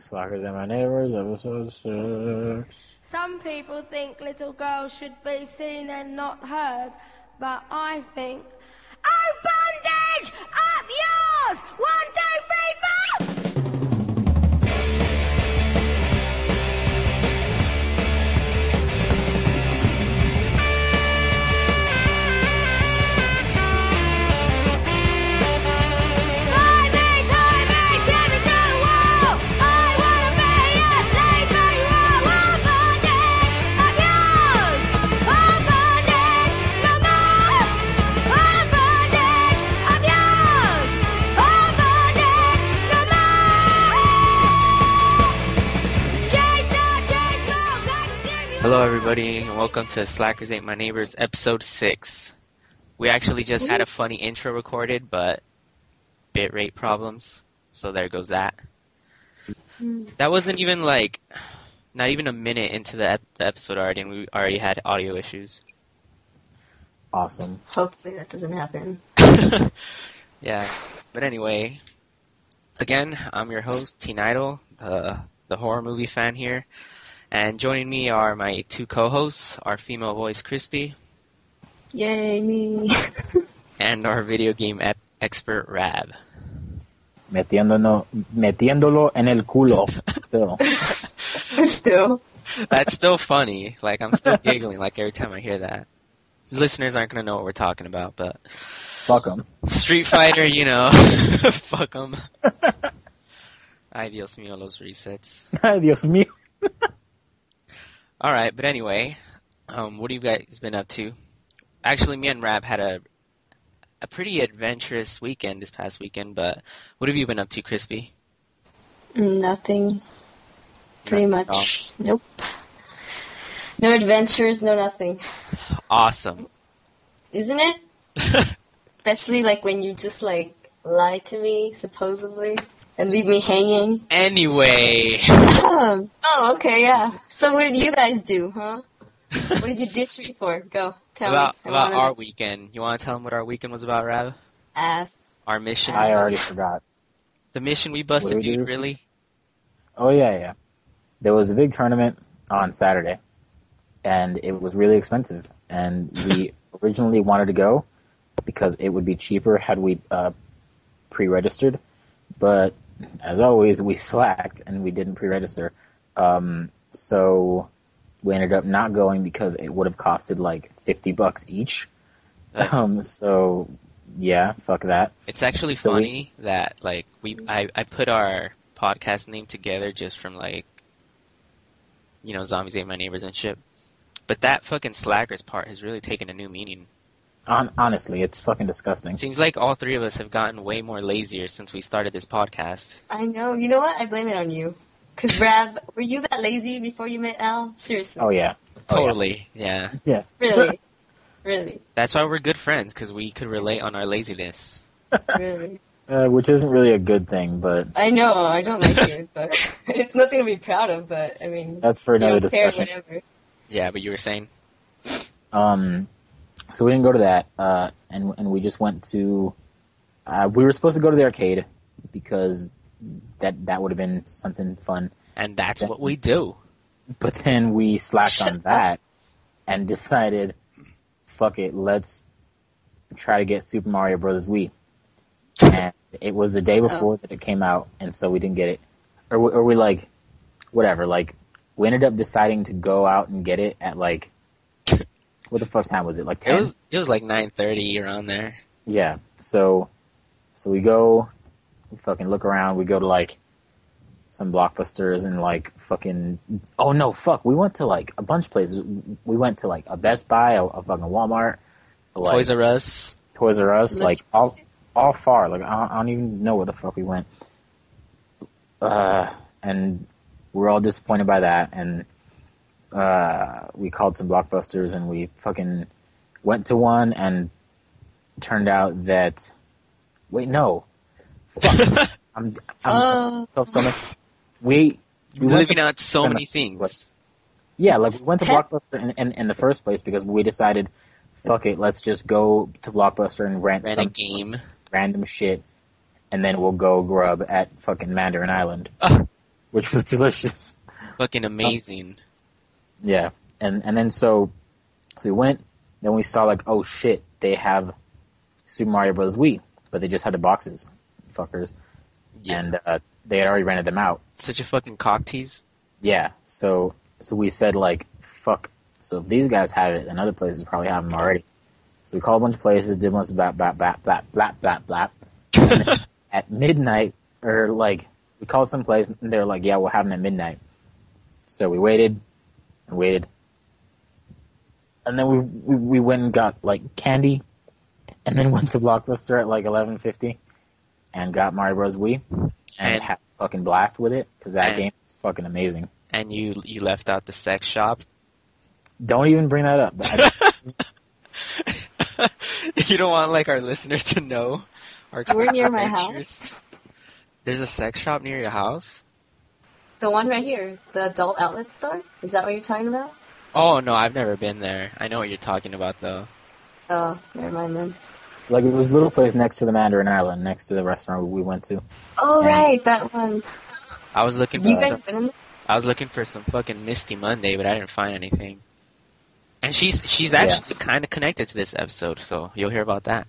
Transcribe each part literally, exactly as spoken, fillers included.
Slackers and My Neighbors, episode six. Some people think little girls should be seen and not heard, but I think, oh, bondage! Up yours! One, two, three, four! Hello everybody, and welcome to Slackers Ain't My Neighbors, episode six. We actually just had a funny intro recorded, but bitrate problems, so there goes that. That wasn't even like, not even a minute into the, ep- the episode already, and we already had audio issues. Awesome. Hopefully that doesn't happen. Yeah, but anyway, again, I'm your host, Teen Idol, the, the horror movie fan here. And joining me are my two co-hosts, our female voice, Crispy. Yay, me. And our video game ep- expert, Rab. Metiéndonos, metiéndolo en el culo. Still. Still. That's still funny. Like, I'm still giggling, like, every time I hear that. Listeners aren't going to know what we're talking about, but... Fuck them. Street Fighter, you know. Fuck them. Ay, Dios mío, los resets. Ay, Dios mío. Alright, but anyway, um, what have you guys been up to? Actually, me and Rab had a a pretty adventurous weekend this past weekend, but what have you been up to, Crispy? Nothing. Pretty Nothing much. Nope. No adventures, no nothing. Awesome. Isn't it? Especially like when you just like lie to me, supposedly, and leave me hanging. Anyway. Oh, oh, okay, yeah. So what did you guys do, huh? What did you ditch me for? Go, tell about me. I about wanna our know. weekend. You want to tell them what our weekend was about, Rab? Ass. Our mission? I already forgot. The mission we What busted, did we dude, do? really? Oh, yeah, yeah. There was a big tournament on Saturday, and it was really expensive. And we originally wanted to go because it would be cheaper had we uh, pre-registered. But, as always, we slacked and we didn't pre-register. Um, so we ended up not going because it would have costed like fifty bucks each. Like, Um, so, yeah, fuck that. It's actually So we- funny that, like, we I, I put our podcast name together just from, like, you know, Zombies Ate My Neighbors and shit. But that fucking Slackers part has really taken a new meaning. Hon- honestly, it's fucking disgusting. It seems like all three of us have gotten way more lazier since we started this podcast. I know. You know what? I blame it on you. Because, Rab, were you that lazy before you met Al? Seriously. Oh, yeah. Oh, Totally, yeah. yeah. Really? Really? That's why we're good friends, because we could relate on our laziness. Really? Uh, which isn't really a good thing, but I know. I don't like it, but it's nothing to be proud of, but, I mean, that's for you another don't care, discussion. whatever. Yeah, but you were saying? Um, so we didn't go to that, uh, and and we just went to. Uh, we were supposed to go to the arcade because that that would have been something fun. And that's what we do. But then we slacked Shut on that and decided, fuck it, let's try to get Super Mario Brothers Wii. And it was the day before Oh. that it came out, and so we didn't get it. Or we, or we like, whatever, like, we ended up deciding to go out and get it at like, what the fuck time was it? Like ten? It was it was like nine thirty around there. Yeah. So, so we go, we fucking look around, we go to like, some Blockbusters and like fucking, oh no, fuck, we went to like a bunch of places. We went to like a Best Buy, a, a fucking Walmart, like, Toys R Us. Toys R Us, Look- like all, all far. Like I don't, I don't even know where the fuck we went. Uh, and we're all disappointed by that. And uh, we called some Blockbusters and we fucking went to one and turned out that, wait, no, fuck, I'm, I'm Oh. so so much. We, we went Living to- out so many things. Yeah, like we went to Ten- Blockbuster in, in, in the first place because we decided, fuck it, let's just go to Blockbuster and rent Ran a some game. random shit, and then we'll go grub at fucking Mandarin Island. Ugh. which was delicious. Fucking amazing. Yeah, and and then so so we went. Then we saw like, oh shit, they have Super Mario Bros. Wii, but they just had the boxes, fuckers, Yeah. and uh, they had already rented them out. Such a fucking cock tease. Yeah, so so we said like, fuck. So if these guys have it, then other places probably have them already. So we called a bunch of places, did a bunch of blap blap blap blap blap blap blap. And then at midnight, or like we called some place, and they were like, yeah, we'll have them at midnight. So we waited and waited, and then we we, we went and got like candy, and then went to Blockbuster at like eleven fifty, and got Mario Bros. Wii, and, And- had a fucking blast with it because that and- game is fucking amazing. And you you left out the sex shop. Don't even bring that up. You don't want like our listeners to know our You were near my adventures? There's a sex shop near your house? The one right here, the adult outlet store. Is that what you're talking about? Oh no, I've never been there. I know what you're talking about though. Oh, never mind then. Like it was a little place next to the Mandarin Island, next to the restaurant we went to. Oh Yeah. right, that one. I was looking for You guys been in there? I was looking for some fucking Misty Monday, but I didn't find anything. And she's she's actually kind of connected to this episode, so you'll hear about that.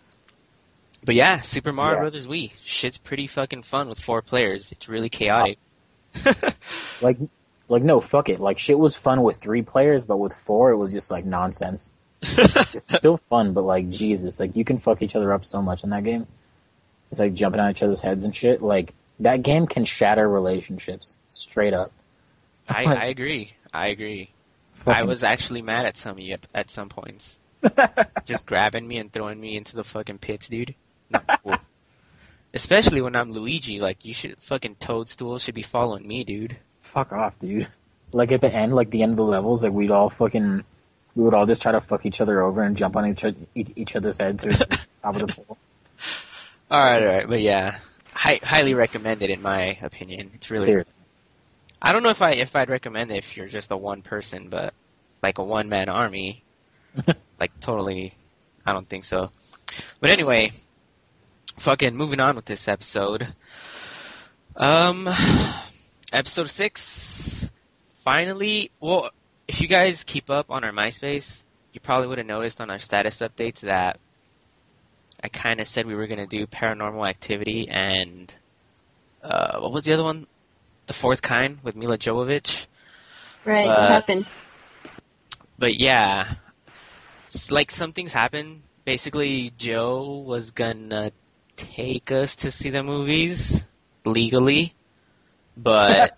But yeah, Super Mario Yeah. Brothers Wii, shit's pretty fucking fun with four players. It's really chaotic. Like, like no, fuck it. Like shit was fun with three players, but with four, it was just like nonsense. It's still fun, but like Jesus, like you can fuck each other up so much in that game. Just like jumping on each other's heads and shit. Like that game can shatter relationships straight up. I, I agree. I agree. I Fucking- was actually mad at some of you at some points. Just grabbing me and throwing me into the fucking pits, dude. Not cool. Especially when I'm Luigi, like you should fucking Toadstool should be following me, dude. Fuck off, dude. Like at the end, like the end of the levels, like we'd all fucking, we would all just try to fuck each other over and jump on each o- each, each other's heads or top of the pole. Alright, alright, but yeah. Hi- highly recommended in my opinion. It's really Seriously. I don't know if I if I'd recommend it if you're just a one person, but like a one man army, like totally, I don't think so. But anyway, fucking moving on with this episode. Um, episode six. Finally, well, if you guys keep up on our MySpace, you probably would have noticed on our status updates that I kind of said we were gonna do Paranormal Activity and uh, what was the other one? The Fourth Kind with Mila Jovovich. Right, Uh, what happened? But yeah, it's like something's happened. Basically, Joe was gonna take us to see the movies legally, but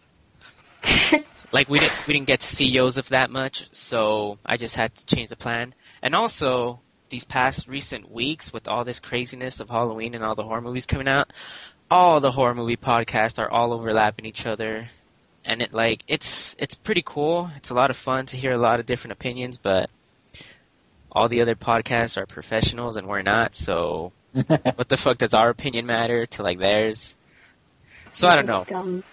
like we didn't we didn't get to see Joseph that much, so I just had to change the plan. And also, these past recent weeks with all this craziness of Halloween and all the horror movies coming out, all the horror movie podcasts are all overlapping each other. And it like it's it's pretty cool. It's a lot of fun to hear a lot of different opinions, but all the other podcasts are professionals and we're not, so what the fuck does our opinion matter to like theirs? So I don't know. Scum.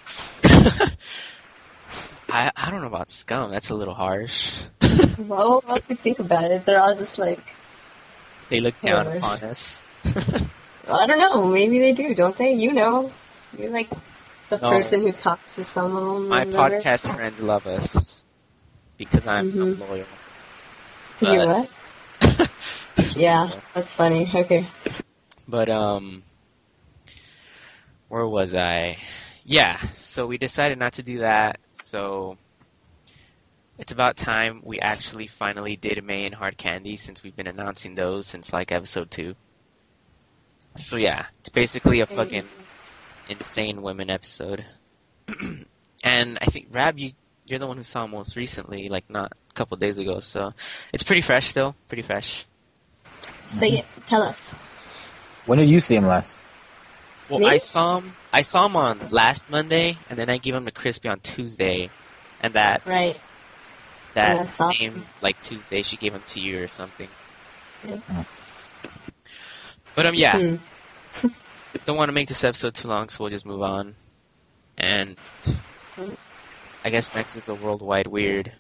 I I don't know about scum. That's a little harsh. Well, what do you think about it? They're all just like, They look down Whatever. upon us. I don't know, maybe they do, don't they? You know. You're like the No. person who talks to some of them. My or whatever. podcast friends love us because I'm, I'm Mhm. loyal. Cause you're but- what? Yeah, that's funny. Okay. But, um, where was I? Yeah, so we decided not to do that, so it's about time we actually finally did May and Hard Candy since we've been announcing those since, like, episode two. So yeah, it's basically a fucking insane women episode. And I think, Rab, you, you're the one who saw 'em most recently, like, not a couple days ago, so it's pretty fresh still, pretty fresh. Say it. Tell us. When did you see him last? Well, Me? I saw him. I saw him on last Monday, and then I gave him to Crispy on Tuesday, and that Right. that Yeah, I saw same him. like Tuesday she gave him to you or something. Yeah. But um, yeah, Hmm. don't want to make this episode too long, so we'll just move on. And I guess next is the Worldwide Weird.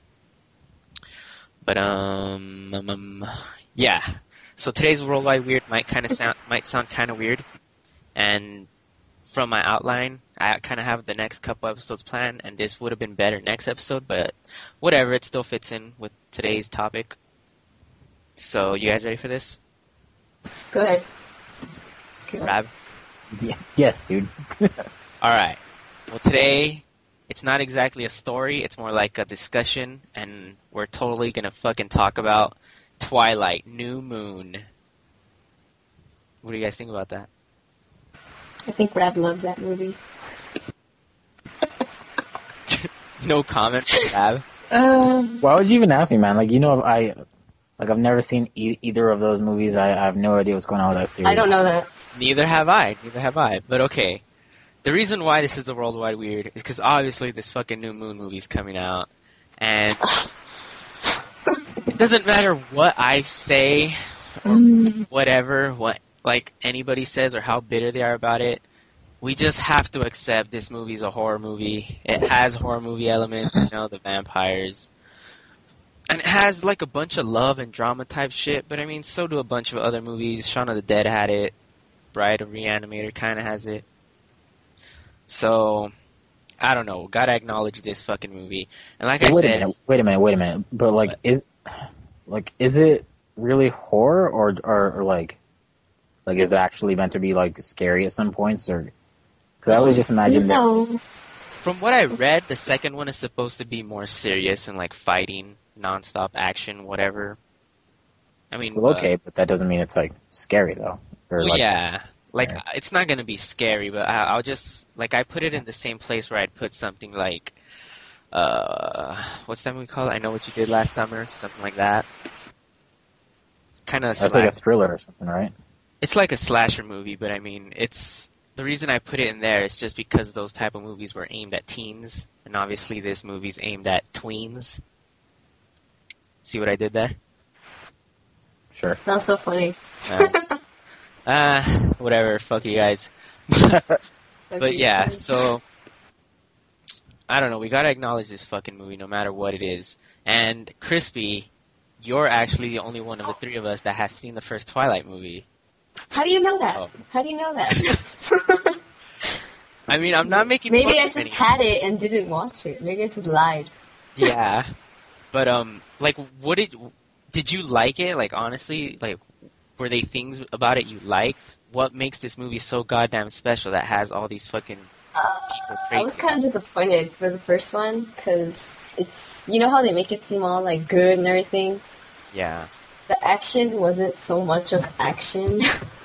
But um, um, um yeah. So today's Worldwide Weird might kind of sound might sound kind of weird, and from my outline, I kind of have the next couple episodes planned, and this would have been better next episode, but whatever, it still fits in with today's topic. So, you guys ready for this? Go ahead. Go. Rab? Yeah, yes, dude. Alright. Well, today, it's not exactly a story, it's more like a discussion, and we're totally gonna fucking talk about Twilight, New Moon. What do you guys think about that? I think Rab loves that movie. No comment from Rab? Um, Why would you even ask me, man? Like, you know, I, like, I've never seen e- either of those movies. I, I have no idea what's going on with that series. I don't know that. Neither have I. Neither have I. But okay. The reason why this is the Worldwide Weird is because obviously this fucking New Moon movie's coming out. And it doesn't matter what I say or whatever, what like anybody says or how bitter they are about it. We just have to accept this movie's a horror movie. It has horror movie elements, you know, the vampires. And it has like a bunch of love and drama type shit, but I mean, so do a bunch of other movies. Shaun of the Dead had it. Bride of Reanimator kind of has it. So, I don't know. Gotta acknowledge this fucking movie. And like I wait said... A minute, wait a minute, wait a minute. But like, what? is like, is it really horror or, or, or like, like, is it actually meant to be like scary at some points, or? Because I always just imagine no. that. From what I read, the second one is supposed to be more serious and like fighting, nonstop action, whatever. I mean, Well, okay, uh, but that doesn't mean it's like scary though. Or, well, like, yeah, like scary. it's not gonna be scary, but I, I'll just like I put it in the same place where I'd put something like, uh, what's that movie called? I Know What You Did Last Summer, something like that. Kind of. That's like a thriller or something, right? It's like a slasher movie, but I mean, it's the reason I put it in there is just because those type of movies were aimed at teens, and obviously this movie's aimed at tweens. See what I did there? Sure. That was so funny. Uh, uh, whatever. Fuck you guys. But yeah, so I don't know. We gotta acknowledge this fucking movie, no matter what it is. And Crispy, you're actually the only one of the three of us that has seen the first Twilight movie. How do you know that? Oh. How do you know that? I mean, I'm not making. Maybe fun I of just any- had it and didn't watch it. Maybe I just lied. Yeah, but um, like, what did did you like it? Like, honestly, like, were they things about it you liked? What makes this movie so goddamn special that has all these fucking people I was crazy? kind of disappointed for the first one because it's, you know how they make it seem all like good and everything? Yeah. The action wasn't so much of action.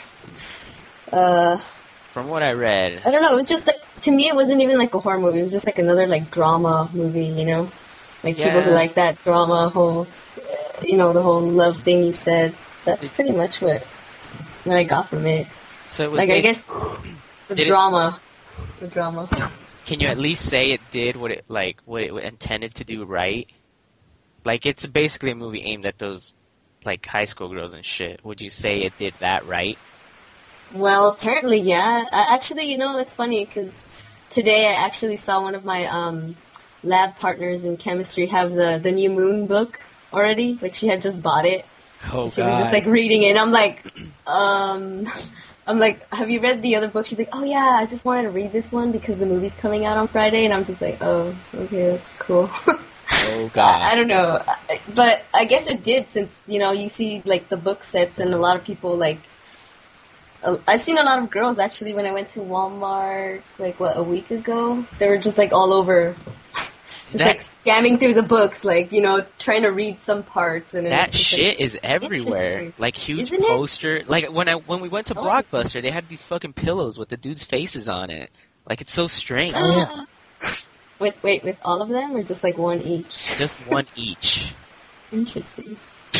uh, From what I read, I don't know, it was just, like, to me it wasn't even like a horror movie, it was just like another like drama movie, you know? Like people who Yeah. like that drama whole, uh, you know, the whole love thing you said. That's pretty much what, what I got from it. so it was Like, I basi- guess the Did it- drama. The drama. Can you at least say it did what it like what it intended to do right? Like, it's basically a movie aimed at those like high school girls and shit. Would you say it did that right? Well, apparently, yeah. I, actually, you know, it's funny because today I actually saw one of my um, lab partners in chemistry have the, the New Moon book already. Like, she had just bought it. Oh She was just like reading it. I'm like, um, I'm like, have you read the other book? She's like, oh yeah, I just wanted to read this one because the movie's coming out on Friday. And I'm just like, oh, okay, that's cool. Oh god. I, I don't know, I- but I guess it did since, you know, you see like the book sets and a lot of people like, uh, I've seen a lot of girls actually when I went to Walmart like what a week ago. They were just like all over, just That- like scamming through the books, like, you know, trying to read some parts and then That it's just, shit like, is everywhere. Interesting. Like huge Isn't it? poster. Like when I when we went to Oh. Blockbuster, they had these fucking pillows with the dudes' faces on it. Like, it's so strange. Oh, yeah. Wait, wait, with all of them or just like one each? Just one each. Interesting.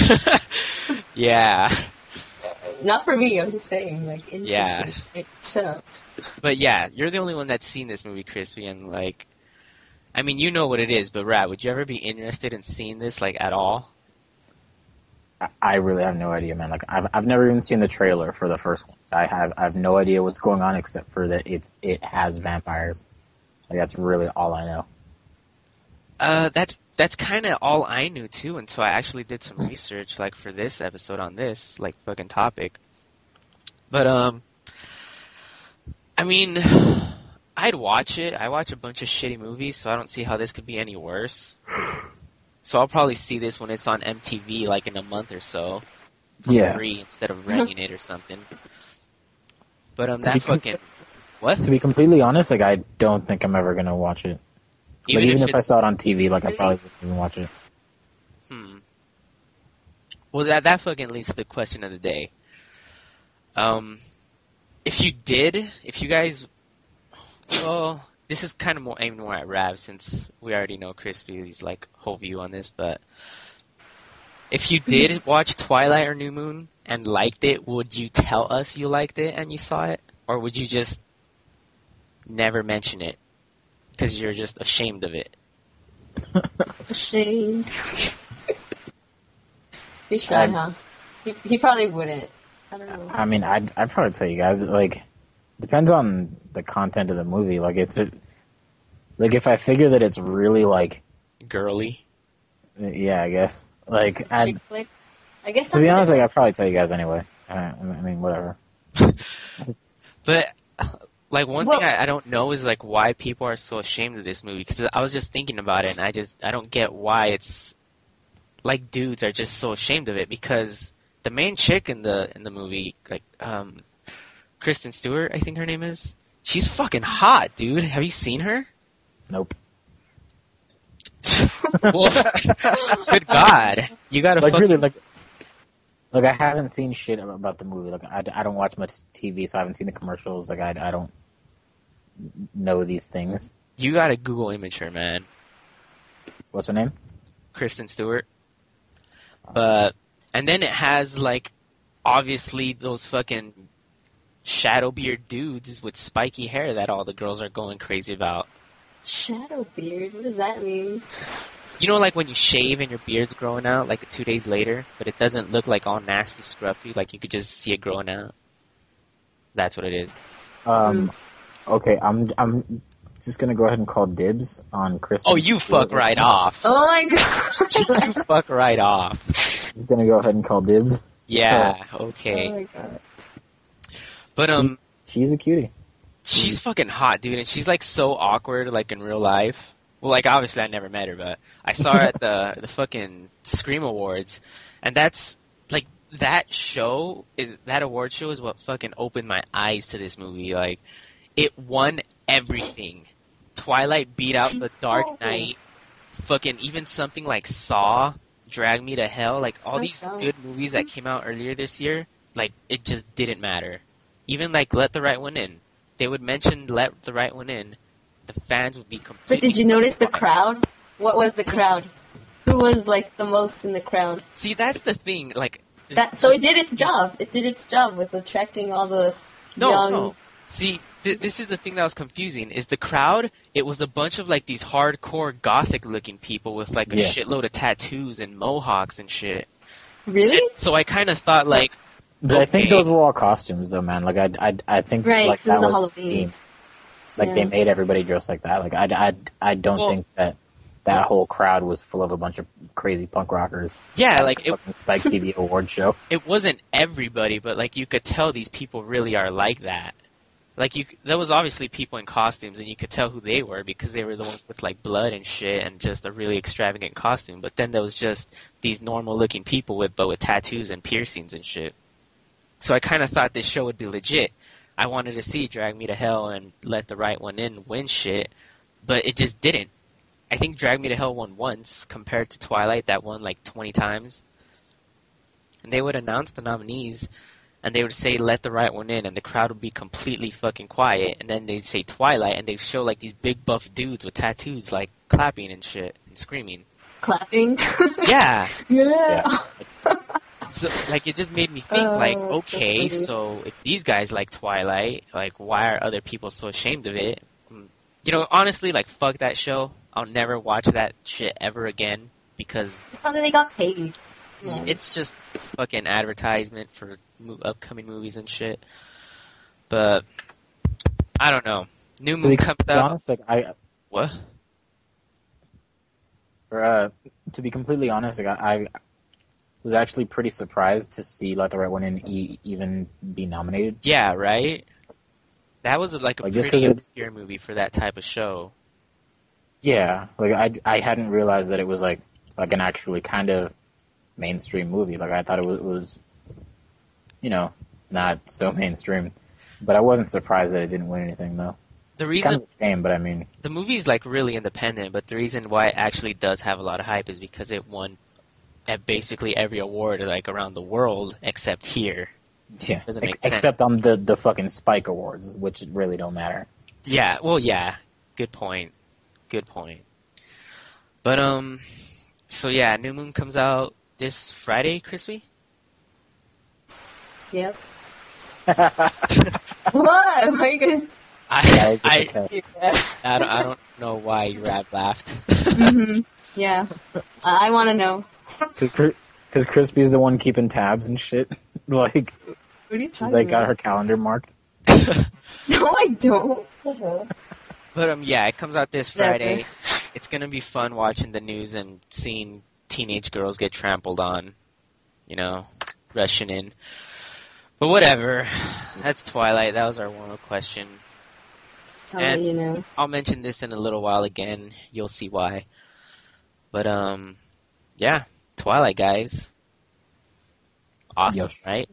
Yeah. Not for me. I'm just saying, like, interesting. Yeah. Wait, shut up. But yeah, you're the only one that's seen this movie, Crispy, and like, I mean, you know what it is, but Rad, would you ever be interested in seeing this, like, at all? I- I really have no idea, man. Like, I've I've never even seen the trailer for the first one. I have I have no idea what's going on except for that it's it has vampires. Like, that's really all I know. Uh, that's that's kind of all I knew too until I actually did some research, like for this episode on this like fucking topic. But um, I mean, I'd watch it. I watch a bunch of shitty movies, so I don't see how this could be any worse. So I'll probably see this when it's on M T V, like in a month or so. For Yeah. free instead of renting it or something. But um, To that be com- fucking what? To be completely honest, like I don't think I'm ever gonna watch it. Even, like, even if, if I it's, saw it on T V, like I probably wouldn't even watch it. Hmm. Well, that that fucking leads to the question of the day. Um, if you did, if you guys, well, this is kind of more aimed more at Rav since we already know Crispy's like whole view on this, but if you did watch Twilight or New Moon and liked it, would you tell us you liked it and you saw it? Or would you just never mention it because you're just ashamed of it? Ashamed. He's shy, I'd- huh? He, he probably wouldn't. I don't know. I mean, I'd I'd probably tell you guys. Like, depends on the content of the movie. Like, it's a, like if I figure that it's really like, Girly? yeah, I guess. Like, I'd, Chick flick. I guess to that's be a honest, bit- like I'd probably tell you guys anyway. I, I mean, whatever. But, like, one Well- thing I, I don't know is, like, why people are so ashamed of this movie. Because I was just thinking about it, and I just, I don't get why it's, like, dudes are just so ashamed of it. Because the main chick in the, in the movie, like, um, Kristen Stewart, I think her name is, she's fucking hot, dude. Have you seen her? Nope. Well, good God. You gotta Like fucking... really, like, like I haven't seen shit about the movie. Like I, I don't watch much T V, so I haven't seen the commercials. Like I, I don't know these things. You gotta Google image her, man. What's her name? Kristen Stewart. But, and then it has, like, obviously those fucking Shadowbeard dudes with spiky hair that all the girls are going crazy about. Shadow beard? What does that mean? You know, like when you shave and your beard's growing out, like two days later, but it doesn't look like all nasty, scruffy, like you could just see it growing out. That's what it is. Um, okay, I'm I'm just gonna go ahead and call dibs on Kristen. Oh, you fuck right off. Oh my god. You fuck right off. Just gonna go ahead and call dibs. Yeah, Oh okay. my god. But, um, She's a cutie. she's fucking hot, dude, and she's, like, so awkward, like, in real life. Well, like, obviously I never met her, but I saw her at the, the fucking Scream Awards, and that's, like, that show, is that award show is what fucking opened my eyes to this movie. Like, it won everything. Twilight beat out The Dark Knight, fucking even something like Saw, Drag Me to Hell, like, all So these dumb. good movies that came out earlier this year, like, it just didn't matter. Even, like, Let the Right One In. They would mention Let the Right One In, the fans would be completely... But did you notice the quiet. crowd? What was the crowd? Who was like the most in the crowd? See, that's the thing, like... That so it did its job. It did its job with attracting all the No, young. no. See, th- this is the thing that was confusing, is the crowd, it was a bunch of, like, these hardcore gothic-looking people with, like, a Yeah. shitload of tattoos and mohawks and shit. Really? And so I kind of thought, like, But I think Okay. those were all costumes, though, man. Like I, I, I think Right, like 'cause it was that a was the Halloween. theme. Like Yeah. they made everybody dress like that. Like I, I, I don't Well- think that that whole crowd was full of a bunch of crazy punk rockers. yeah, at like, the it, fucking Spike T V award show. it wasn't everybody, but, like, you could tell these people really are like that. Like, you, there was obviously people in costumes, and you could tell who they were because they were the ones with, like, blood and shit and just a really extravagant costume. But then there was just these normal-looking people with, but with tattoos and piercings and shit. So I kind of thought this show would be legit. I wanted to see Drag Me to Hell and Let the Right One In win shit, but it just didn't. I think Drag Me to Hell won once compared to Twilight that won like twenty times. And they would announce the nominees, and they would say Let the Right One In, and the crowd would be completely fucking quiet, and then they'd say Twilight, and they'd show like these big buff dudes with tattoos like clapping and shit and screaming. Clapping. Yeah. yeah. So, like, it just made me think, like, Oh, okay, that's funny. so if these guys like Twilight, like, why are other people so ashamed of it? Mm, You know, honestly, like, fuck that show. I'll never watch that shit ever again because How did they got paid? Yeah. it's just fucking advertisement for mo- upcoming movies and shit. But, I don't know. New To Moon be, comes to be out. honest, like I, What? or, uh, to be completely honest, like I, I was actually pretty surprised to see Let the Right One In e- even be nominated. Yeah, right? That was like a Like, just pretty 'cause it- obscure movie for that type of show. Yeah, like I I hadn't realized that it was like like an actually kind of mainstream movie. Like I thought it was, was you know, not so mainstream. But I wasn't surprised that it didn't win anything though. The Kind reason of a shame, but I mean, the movie's like really independent, but the reason why it actually does have a lot of hype is because it won at basically every award like around the world except here. yeah. Doesn't make Ex- sense. except on the the fucking Spike Awards, which really don't matter. Yeah, well, yeah. Good point. Good point. But um, so yeah, New Moon comes out this Friday, Crispy. Yep. What? Why are you guys? Yeah, I it's just I, a test. Yeah. I don't I don't know why you rap laughed. hmm Yeah. I, I want to know. Because Crispy's the one keeping tabs and shit. Like, What are you she's talking like got about? her calendar marked. No, I don't. But um, yeah, it comes out this Never. Friday. It's gonna be fun watching the news and seeing teenage girls get trampled on. You know, rushing in. But whatever. That's Twilight. That was our one question. I'll let And- you know. I'll mention this in a little while again. You'll see why. But um, yeah, Twilight, guys. Awesome, Yes. right?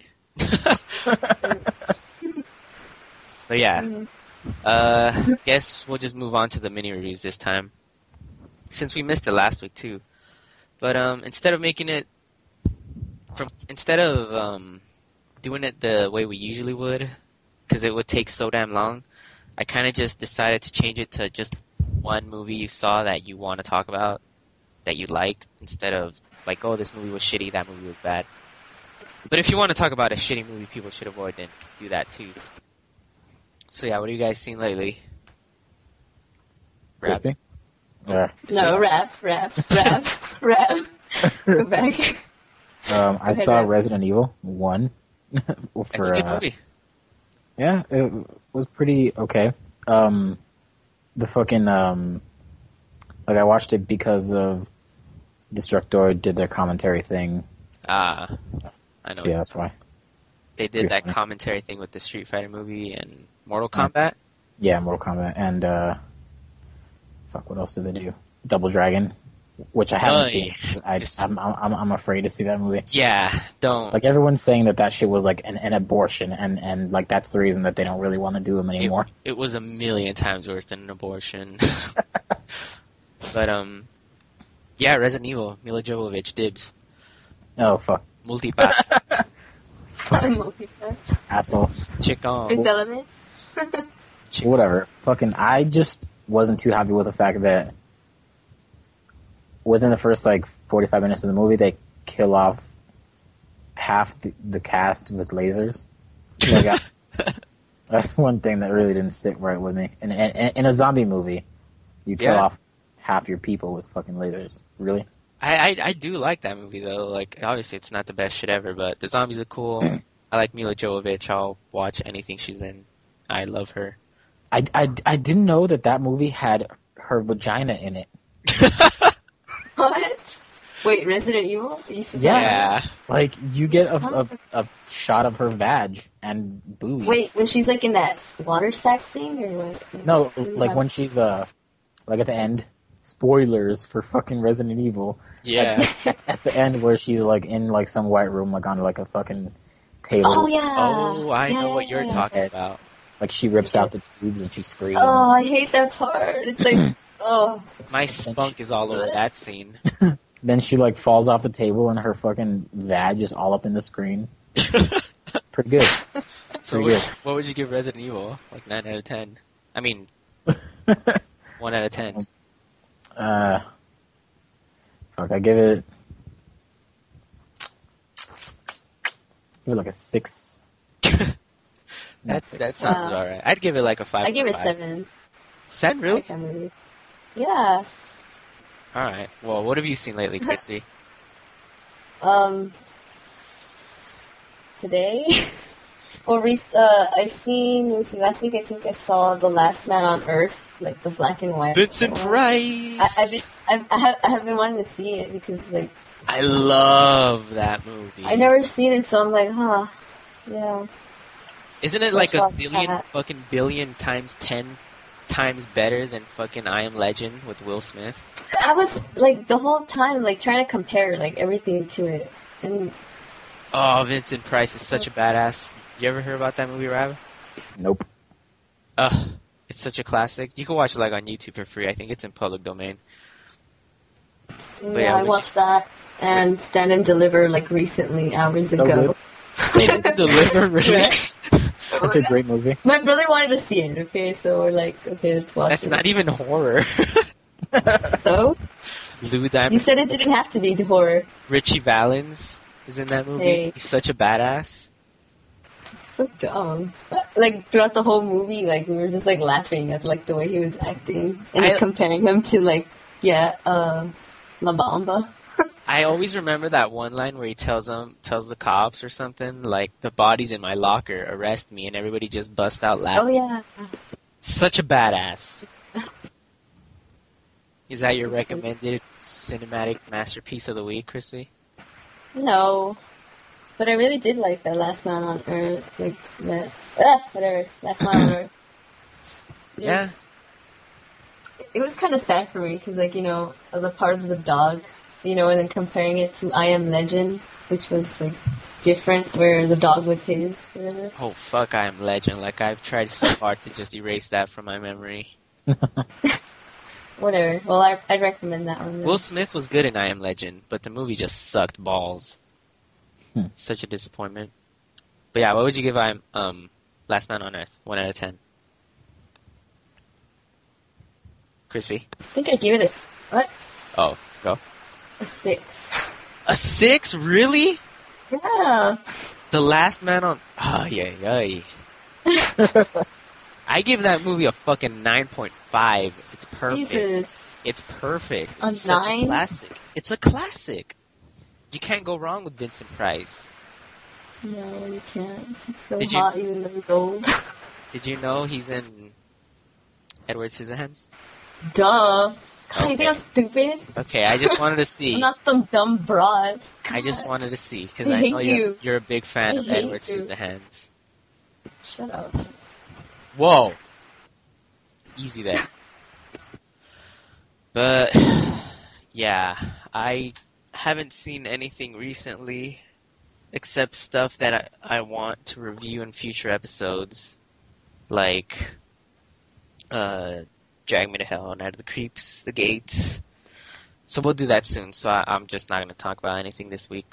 So yeah, Mhm. uh, guess we'll just move on to the mini reviews this time, since we missed it last week too. But um, instead of making it from instead of um, doing it the way we usually would, because it would take so damn long, I kind of just decided to change it to just one movie you saw that you want to talk about, that you liked, instead of like, oh, this movie was shitty, that movie was bad. But if you want to talk about a shitty movie people should avoid, then do that too. So yeah, what have you guys seen lately? Rap. Crispy? Yeah. No, rap, rap, rap, rap. Go back. Um, I ahead, saw Rap. Resident Evil one. That's for a good uh, movie. yeah, it was pretty okay. Um, the fucking um, like I watched it because of Destructoid did their commentary thing. Ah, I know. So yeah, that's why. They did pretty that funny. commentary thing with the Street Fighter movie and Mortal Kombat. Yeah, Mortal Kombat and uh, fuck, what else did they do? Double Dragon, which I haven't Nice. seen. I, This- I'm, I'm I'm afraid to see that movie. Yeah, don't. Like everyone's saying that that shit was like an, an abortion, and and like that's the reason that they don't really want to do them it, anymore. it was a million times worse than an abortion. But um, yeah, Resident Evil, Mila Jovovich, dibs, Oh fuck, multipass, I'm multitask. asshole. chick on. Fifth Element. Whatever. Fucking, I just wasn't too happy with the fact that within the first like forty-five minutes of the movie, they kill off half the, the cast with lasers. Like, I- that's one thing that really didn't sit right with me. In, in, in a zombie movie, you kill Yeah. off half your people with fucking lasers. Really? I, I I do like that movie though. Like obviously it's not the best shit ever, but the zombies are cool. I like Mila Jovovich. I'll watch anything she's in. I love her. I, I, I didn't know that that movie had her vagina in it. What? Wait, Resident Evil? You used to Yeah. Yeah. Like, you get a, a, a shot of her vag and boobies. Wait, when she's like in that water sack thing, or what? No, like when she's, uh, like at the end, spoilers for fucking Resident Evil. Yeah. At, at the end where she's like in like some white room, like on like a fucking table. Oh yeah. Oh, I Yeah, know what yeah, you're yeah. talking about. Like she rips out the tubes and she screams. Oh, I hate that part. It's like, oh. My spunk is all over that scene. Then she like falls off the table and her fucking vag is all up in the screen. Pretty good. So Pretty what, good. what would you give Resident Evil? Like nine out of ten? I mean, one out of ten. Uh, fuck, I give it, give it like a six. Not That's six. that sounds Wow. alright. I'd give it like a five. I give it five. seven. Seven, really? I can't believe. Yeah. All right. Well, what have you seen lately, Chrissy? Um. Today. Well, rec- uh, I've seen, let me see, last week I think I saw The Last Man on Earth, like the black and white. Vincent one. Price. I, I've been, I've, I, have, I have been wanting to see it because, like, I love that movie. I've never seen it, so I'm like, huh, yeah. Isn't it I like a saw billion that. fucking billion times ten times better than fucking I Am Legend with Will Smith? I was like the whole time like trying to compare like everything to it, and Oh, Vincent Price is such a badass. You ever heard about that movie, Rab? Nope. Ugh, it's such a classic. You can watch it like on YouTube for free. I think it's in public domain. yeah, yeah, I what watched that and Stand and Deliver like recently hours So ago. good. So good. Deliver, really? Yeah. Such a great movie. My brother wanted to see it. Okay, so we're like, okay, let's watch That's it. not even horror. So Lou you Diamond, said it didn't have to be horror. Richie Valens is in that movie. Hey. He's such a badass. So dumb. Like throughout the whole movie, like we were just like laughing at like the way he was acting and I- comparing him to like yeah, uh, La Bamba. I always remember that one line where he tells them, tells the cops or something, like, the body's in my locker, arrest me, and everybody just busts out laughing. Oh yeah. Such a badass. Is that your recommended cinematic masterpiece of the week, Crispy? No. But I really did like that Last Man on Earth. Like that. Ah, whatever. Last Man on Earth. It Yeah. was- It was kind of sad for me because, like, you know, the part of the dog, you know, and then comparing it to I Am Legend, which was like different, where the dog was his. Whatever. Oh, fuck, I Am Legend. Like, I've tried so hard to just erase that from my memory. Whatever. Well, I, I'd recommend that one. then. Will Smith was good in I Am Legend, but the movie just sucked balls. Hmm. Such a disappointment. But yeah, what would you give I Am, um, Last Man on Earth? One out of ten. Crispy? I think I gave it a s- what? Oh, go. A six. A six? Really? Yeah. The Last Man on... Oh, yeah, yeah. I give that movie a fucking nine point five. It's perfect. Jesus. It's perfect. It's A such a nine? classic. It's a classic. You can't go wrong with Vincent Price. No, you can't. He's so Did you- hot, even though he's old. Did you know he's in Edward Scissorhands? Duh. God, you Okay. think I'm stupid? Okay, I just wanted to see. I'm not some dumb broad. I just God. wanted to see because I I hate know you're, you. you're a big fan I of hate Edward you. Scissorhands. Shut up. Whoa. Easy there. But, yeah, I haven't seen anything recently except stuff that I, I want to review in future episodes. Like, uh, Drag Me to Hell, Night of the Creeps, The Gate. So we'll do that soon, so I, I'm just not going to talk about anything this week.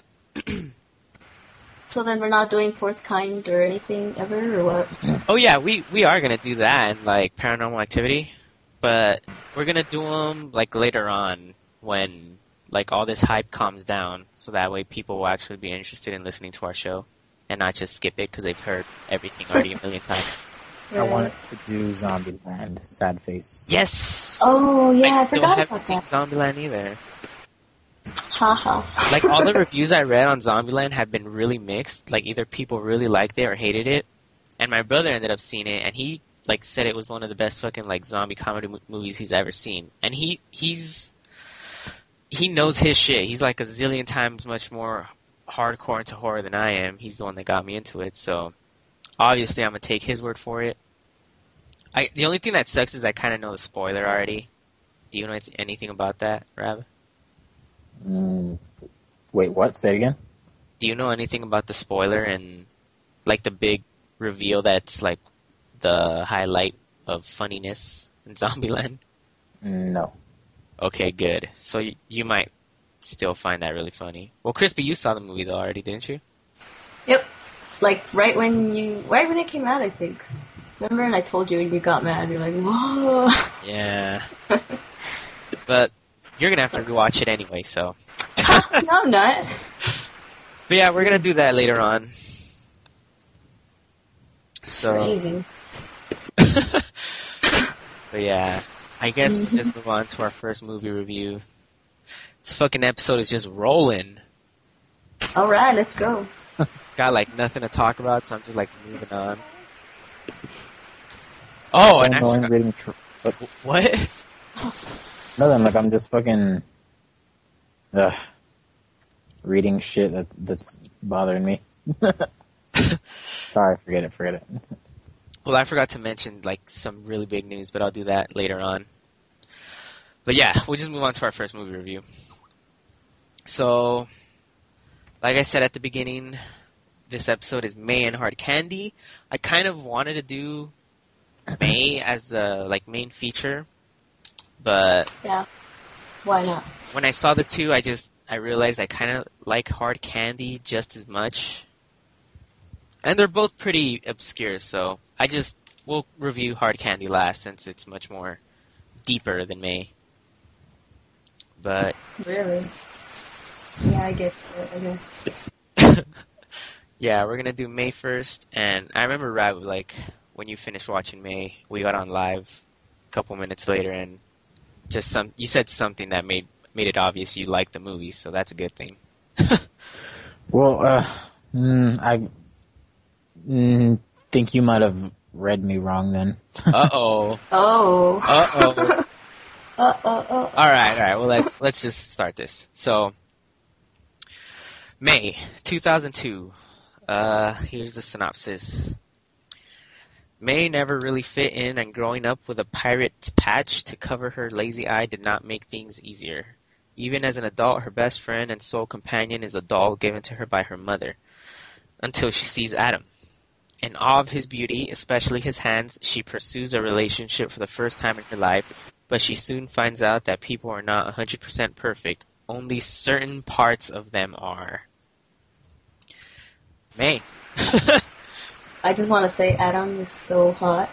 So then we're not doing Fourth Kind or anything ever, or what? Oh yeah, we, we are gonna do that and like Paranormal Activity, but we're gonna do them like later on when like all this hype calms down, so that way people will actually be interested in listening to our show and not just skip it because they've heard everything already a million times. I wanted to do Zombieland, Sad Face. Yes. Oh, yeah, I, I still forgot haven't about seen that. Zombieland either. Haha. Like all the reviews I read on Zombieland have been really mixed. Like either people really liked it or hated it. And my brother ended up seeing it, and he like said it was one of the best fucking like zombie comedy mo- movies he's ever seen. And he he's he knows his shit. He's like a zillion times much more hardcore into horror than I am. He's the one that got me into it. So obviously I'm gonna take his word for it. I the only thing that sucks is I kind of know the spoiler already. Do you know anyth- anything about that, Rab? Mm, wait, what? Say it again? Do you know anything about the spoiler and like the big reveal that's like the highlight of funniness in Zombieland? No. Okay, good. So y- you might still find that really funny. Well, Crispy, you saw the movie though already, didn't you? Yep. Like, right when you, right when it came out, I think. Remember, and I told you, and you got mad. You're like, whoa. Yeah. But you're gonna have to Sucks. rewatch it anyway, so. No, I'm not. But yeah, we're gonna do that later on. So. Crazy. But yeah, I guess we'll just move on to our first movie review. This fucking episode is just rolling. Alright, let's go. Got like nothing to talk about, so I'm just like moving on. Oh, so and I annoying forgot- reading tr- but what? nothing, like I'm just fucking ugh, reading shit that that's bothering me. sorry, forget it, forget it. Well, I forgot to mention like some really big news, but I'll do that later on. But yeah, we'll just move on to our first movie review. So, like I said at the beginning, this episode is May and Hard Candy. I kind of wanted to do May as the like main feature, but Yeah. Why not? when I saw the two, I just I realized I kind of like Hard Candy just as much. And they're both pretty obscure, so I just we'll review Hard Candy last since it's much more deeper than May. But Really? Yeah, I guess. Okay. yeah, we're gonna do May first, and I remember Rav, like when you finished watching May, we got on live a couple minutes later, and just some you said something that made made it obvious you liked the movie, so that's a good thing. Well, uh, mm, I mm, think you might have read me wrong then. Uh oh. Oh. Uh oh. Uh oh. Oh. All right, all right. Well, let's let's just start this. So, May two thousand two. Uh, here's the synopsis. May never really fit in, and growing up with a pirate patch to cover her lazy eye did not make things easier. Even as an adult, her best friend and sole companion is a doll given to her by her mother, until she sees Adam. In awe of his beauty, especially his hands, she pursues a relationship for the first time in her life, but she soon finds out that people are not one hundred percent perfect. Only certain parts of them are. May. I just want to say Adam is so hot.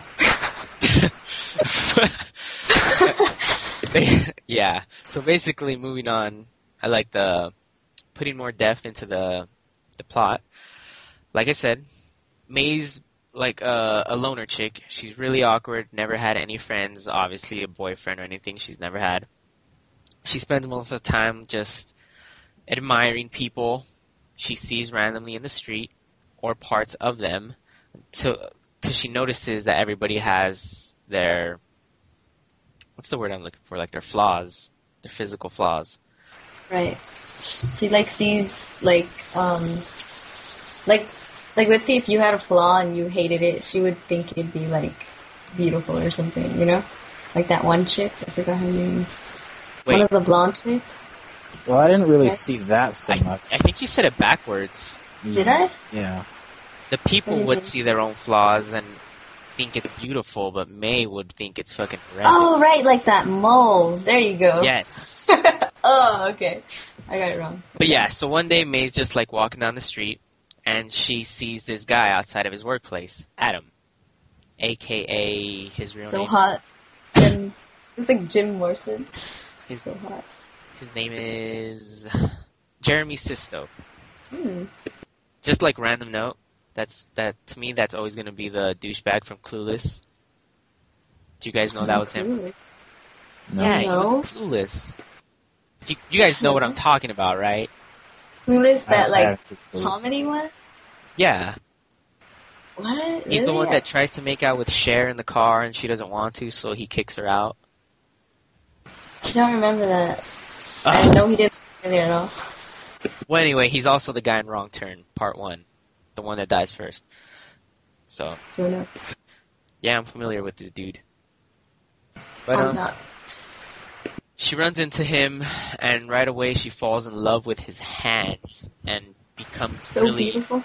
Yeah. So basically, moving on, I like the putting more depth into the the plot. Like I said, May's like a, a loner chick. She's really awkward, never had any friends, obviously a boyfriend or anything she's never had. She spends most of the time just admiring people she sees randomly in the street or parts of them, to because she notices that everybody has their, what's the word I'm looking for, like their flaws, their physical flaws. Right. She like sees like um like like let's say if you had a flaw and you hated it, she would think it'd be like beautiful or something, you know? Like that one chick, I forgot her name. Wait, One of the blonde chicks. Well, I didn't really Okay. see that so I, much. I think you said it backwards. Did I? Yeah. The people What do you would mean? see their own flaws and think it's beautiful, but May would think it's fucking horrendous. Oh, right, like that mole. There you go. Yes. Oh, okay. I got it wrong. But yeah, so one day May's just like walking down the street, and she sees this guy outside of his workplace, Adam, a k a his real So name. hot. Jim, it's like Jim Morrison. His- So hot. His name is Jeremy Sisto. Hmm. Just like random note, that's that to me that's always gonna be the douchebag from Clueless. Do you guys know that was him? Clueless. No. Yeah, he No. was Clueless. You, you guys know what I'm talking about, right? Clueless, I- that I like have to believe- comedy one? Yeah. What? He's the Really? one that tries to make out with Cher in the car and she doesn't want to, so he kicks her out. I don't remember that. I know he didn't really at all. Well, anyway, he's also the guy in Wrong Turn, part one. The one that dies first. So, Don't know. yeah, I'm familiar with this dude. But, I'm um, not. she runs into him, and right away she falls in love with his hands and becomes So really beautiful.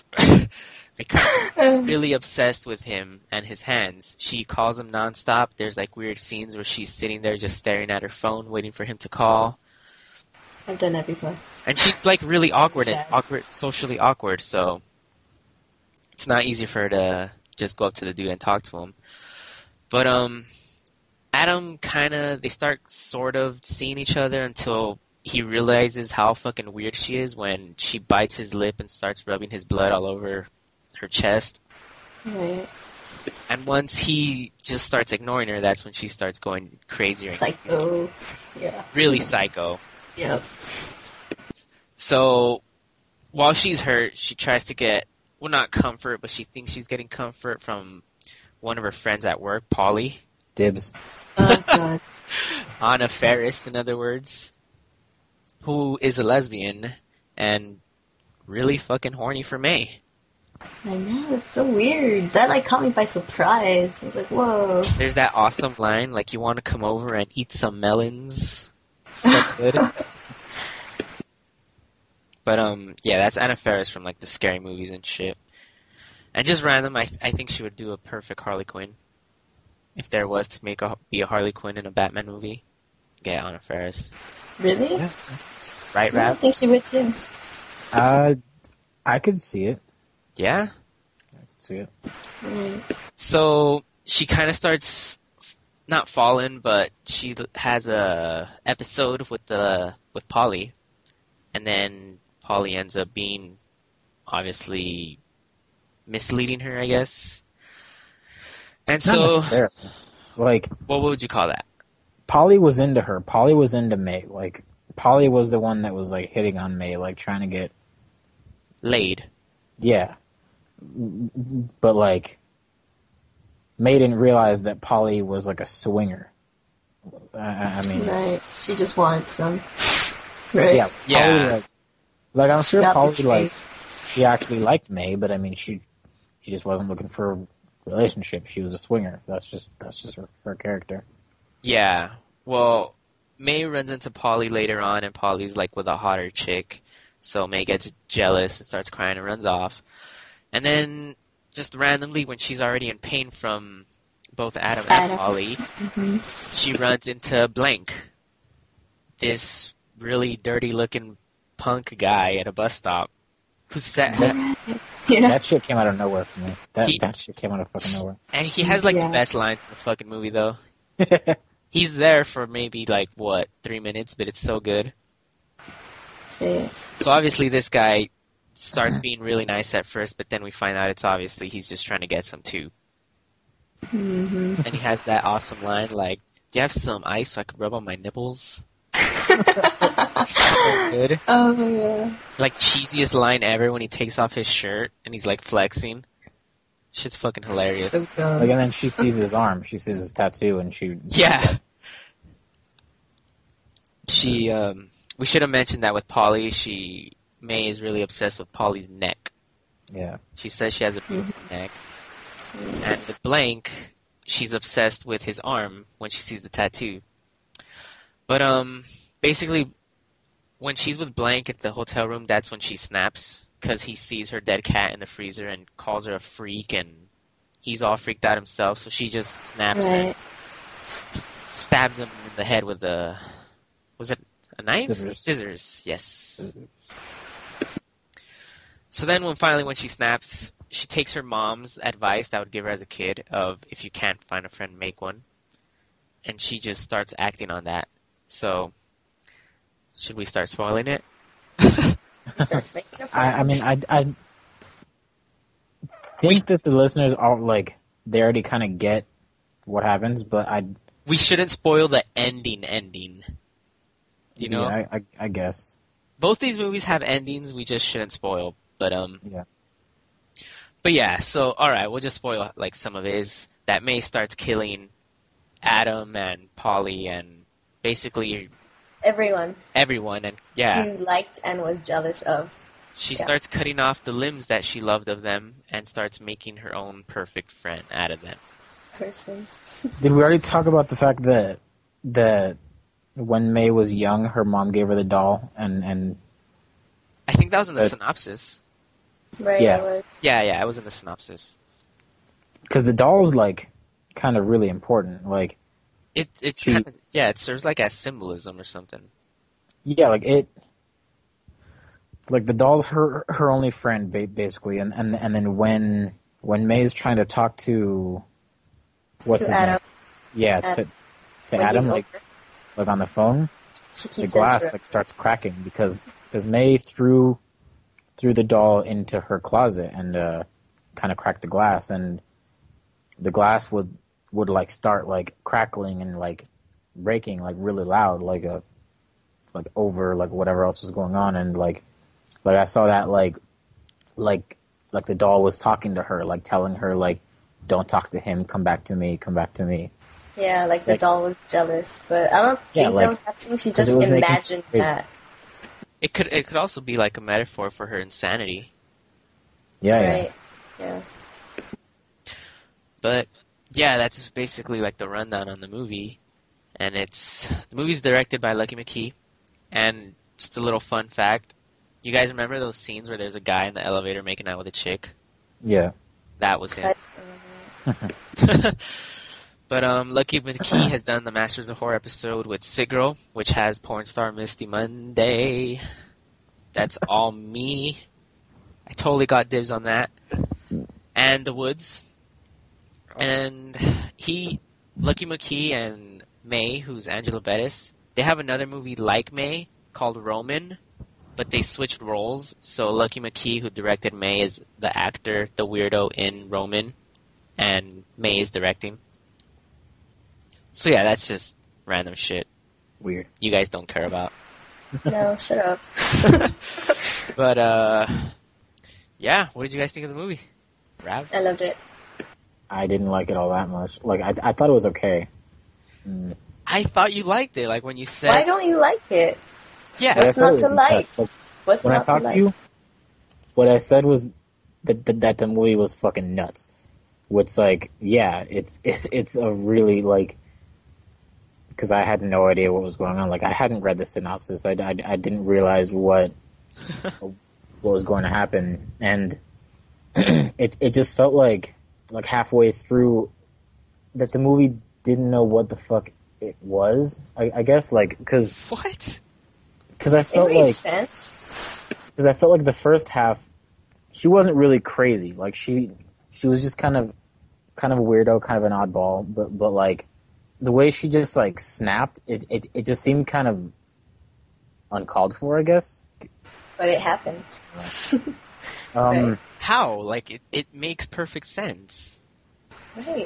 becomes really obsessed with him and his hands. She calls him nonstop. There's like weird scenes where she's sitting there just staring at her phone, waiting for him to call. I've done that before. And she's like really awkward and Sad. awkward, socially awkward. So it's not easy for her to just go up to the dude and talk to him. But um, Adam kind of they start sort of seeing each other until he realizes how fucking weird she is when she bites his lip and starts rubbing his blood all over her chest. Right. And once he just starts ignoring her, that's when she starts going crazier and crazier. Psycho. Yeah. Really psycho. Yep. So while she's hurt, she tries to get, well, not comfort, but she thinks she's getting comfort from one of her friends at work, Polly. Dibs. Oh, God. Anna Ferris, in other words, who is a lesbian and really fucking horny for May. I know, it's so weird. That like caught me by surprise. I was like, whoa. There's that awesome line, like, you want to come over and eat some melons? So good. But, um, yeah, that's Anna Faris from, like, the scary movies and shit. And just random, I I think she would do a perfect Harley Quinn. If there was to make a, be a Harley Quinn in a Batman movie, get Anna Faris. Really? Yeah. Right, I Rav? think she would too. Uh, I could see it. Yeah? I could see it. Mm. So, she kind of starts, not falling, but she has a episode with the with Polly. And then Polly ends up being, obviously, misleading her, I guess. And Not so, necessarily. Like, what would you call that? Polly was into her. Polly was into May. Like, Polly was the one that was, like, hitting on May, like, trying to get... Laid. Yeah. But, like, May didn't realize that Polly was, like, a swinger. I, I mean... Right. She just wants some. Right. Yeah. Yeah. Polly, like, like, I'm sure Got Polly, betrayed. like, she actually liked May, but, I mean, she she just wasn't looking for a relationship. She was a swinger. That's just that's just her, her character. Yeah. Well, May runs into Polly later on, and Polly's, like, with a hotter chick. So May gets jealous and starts crying and runs off. And then, just randomly, when she's already in pain from both Adam and Adam. Polly, Mm-hmm. she runs into Blank. This really dirty-looking punk guy at a bus stop. Who's sad. Yeah. That shit came out of nowhere for me. That He- that shit came out of fucking nowhere. And he has, like, Yeah. the best lines in the fucking movie, though. He's there for maybe, like, what, three minutes, but it's so good. Say it. So obviously this guy starts being really nice at first, but then we find out it's obviously he's just trying to get some too. Mm-hmm. And he has that awesome line like, do you have some ice so I could rub on my nipples? So good. Oh yeah. Like, cheesiest line ever when he takes off his shirt and he's, like, flexing. Shit's fucking hilarious. So dumb. Like, and then she sees his arm. She sees his tattoo, and she Yeah. She, um, we should have mentioned that with Polly, she, May is really obsessed with Polly's neck. yeah. She says she has a beautiful neck. And with Blank, she's obsessed with his arm when she sees the tattoo. But, um, basically, when she's with Blank at the hotel room, that's when she snaps, because he sees her dead cat in the freezer and calls her a freak, and he's all freaked out himself, so she just snaps and Right. st- stabs him in the head with a, was it a knife? Scissors. Scissors, yes. So then when finally when she snaps, she takes her mom's advice that I would give her as a kid of if you can't find a friend, make one. And she just starts acting on that. So, should we start spoiling it? Starts making a I, friend. I mean, I, I think that the listeners are like they already kind of get what happens, but I, We shouldn't spoil the ending ending. You know? yeah, I, I, I guess, Both these movies have endings we just shouldn't spoil. But, um, yeah. But yeah, so, alright, we'll just spoil, like, some of it is that May starts killing Adam and Polly and basically Everyone everyone, and yeah, she liked and was jealous of. she yeah. starts cutting off the limbs that she loved of them and starts making her own perfect friend out of them. Person. Did we already talk about the fact that that when May was young, her mom gave her the doll, and and I think that was in the Uh, synopsis. Right. Yeah. It was. Yeah, yeah, it was in the synopsis. because the doll's like kind of really important, like. It it She- kind of, yeah, it serves like as symbolism or something. Yeah, like it, like the doll's her her only friend, ba- basically, and and and then when when May's trying to talk to what's To his Adam. name? Yeah, Adam. to to When Adam, he's like over, like on the phone, she the keeps glass interrupting. like starts cracking because because May threw threw the doll into her closet and uh, kind of cracked the glass, and the glass would would like start like crackling and like breaking like really loud, like a like over like whatever else was going on, and like like I saw that like like like the doll was talking to her, like telling her like don't talk to him, come back to me, come back to me. Yeah, like the Like- doll was jealous, but I don't Yeah, think like- that was happening. She 'cause just it was making- imagined wait. that. It could it could also be like a metaphor for her insanity. Yeah, Right. Yeah. But yeah, that's basically like the rundown on the movie. And it's the movie's directed by Lucky McKee. And just a little fun fact: you guys remember those scenes where there's a guy in the elevator making out with a chick? Yeah. That was him. But um, Lucky McKee has done the Masters of Horror episode with Sigro, which has porn star Misty Monday. That's all me. I totally got dibs on that. And The Woods. And he, Lucky McKee and May, who's Angela Bettis, they have another movie like May called Roman, but they switched roles. So Lucky McKee, who directed May, is the actor, the weirdo in Roman, and May is directing. So yeah, that's just random shit Weird. you guys don't care about. No, shut up. But uh, yeah, what did you guys think of the movie? Rav? I loved it. I didn't like it all that much. Like, I I thought it was okay. Mm. I thought you liked it, like when you said. Why don't you like it? Yeah. What I What's said not was to like? that, like, What's when not I talked to like? to you, what I said was that, that that the movie was fucking nuts. Which, like, yeah, it's it's it's a really, like, because I had no idea what was going on. Like, I hadn't read the synopsis. I, I, I didn't realize what what was going to happen, and it it just felt like like halfway through that the movie didn't know what the fuck it was. I, I guess, like, because What? because I It felt made like sense. because I felt like the first half she wasn't really crazy. Like, she she was just kind of kind of a weirdo, kind of an oddball, but but like the way she just like snapped, it it, it just seemed kind of uncalled for, I guess. But it happens. Um, Right. How? Like, it, it makes perfect sense. Right.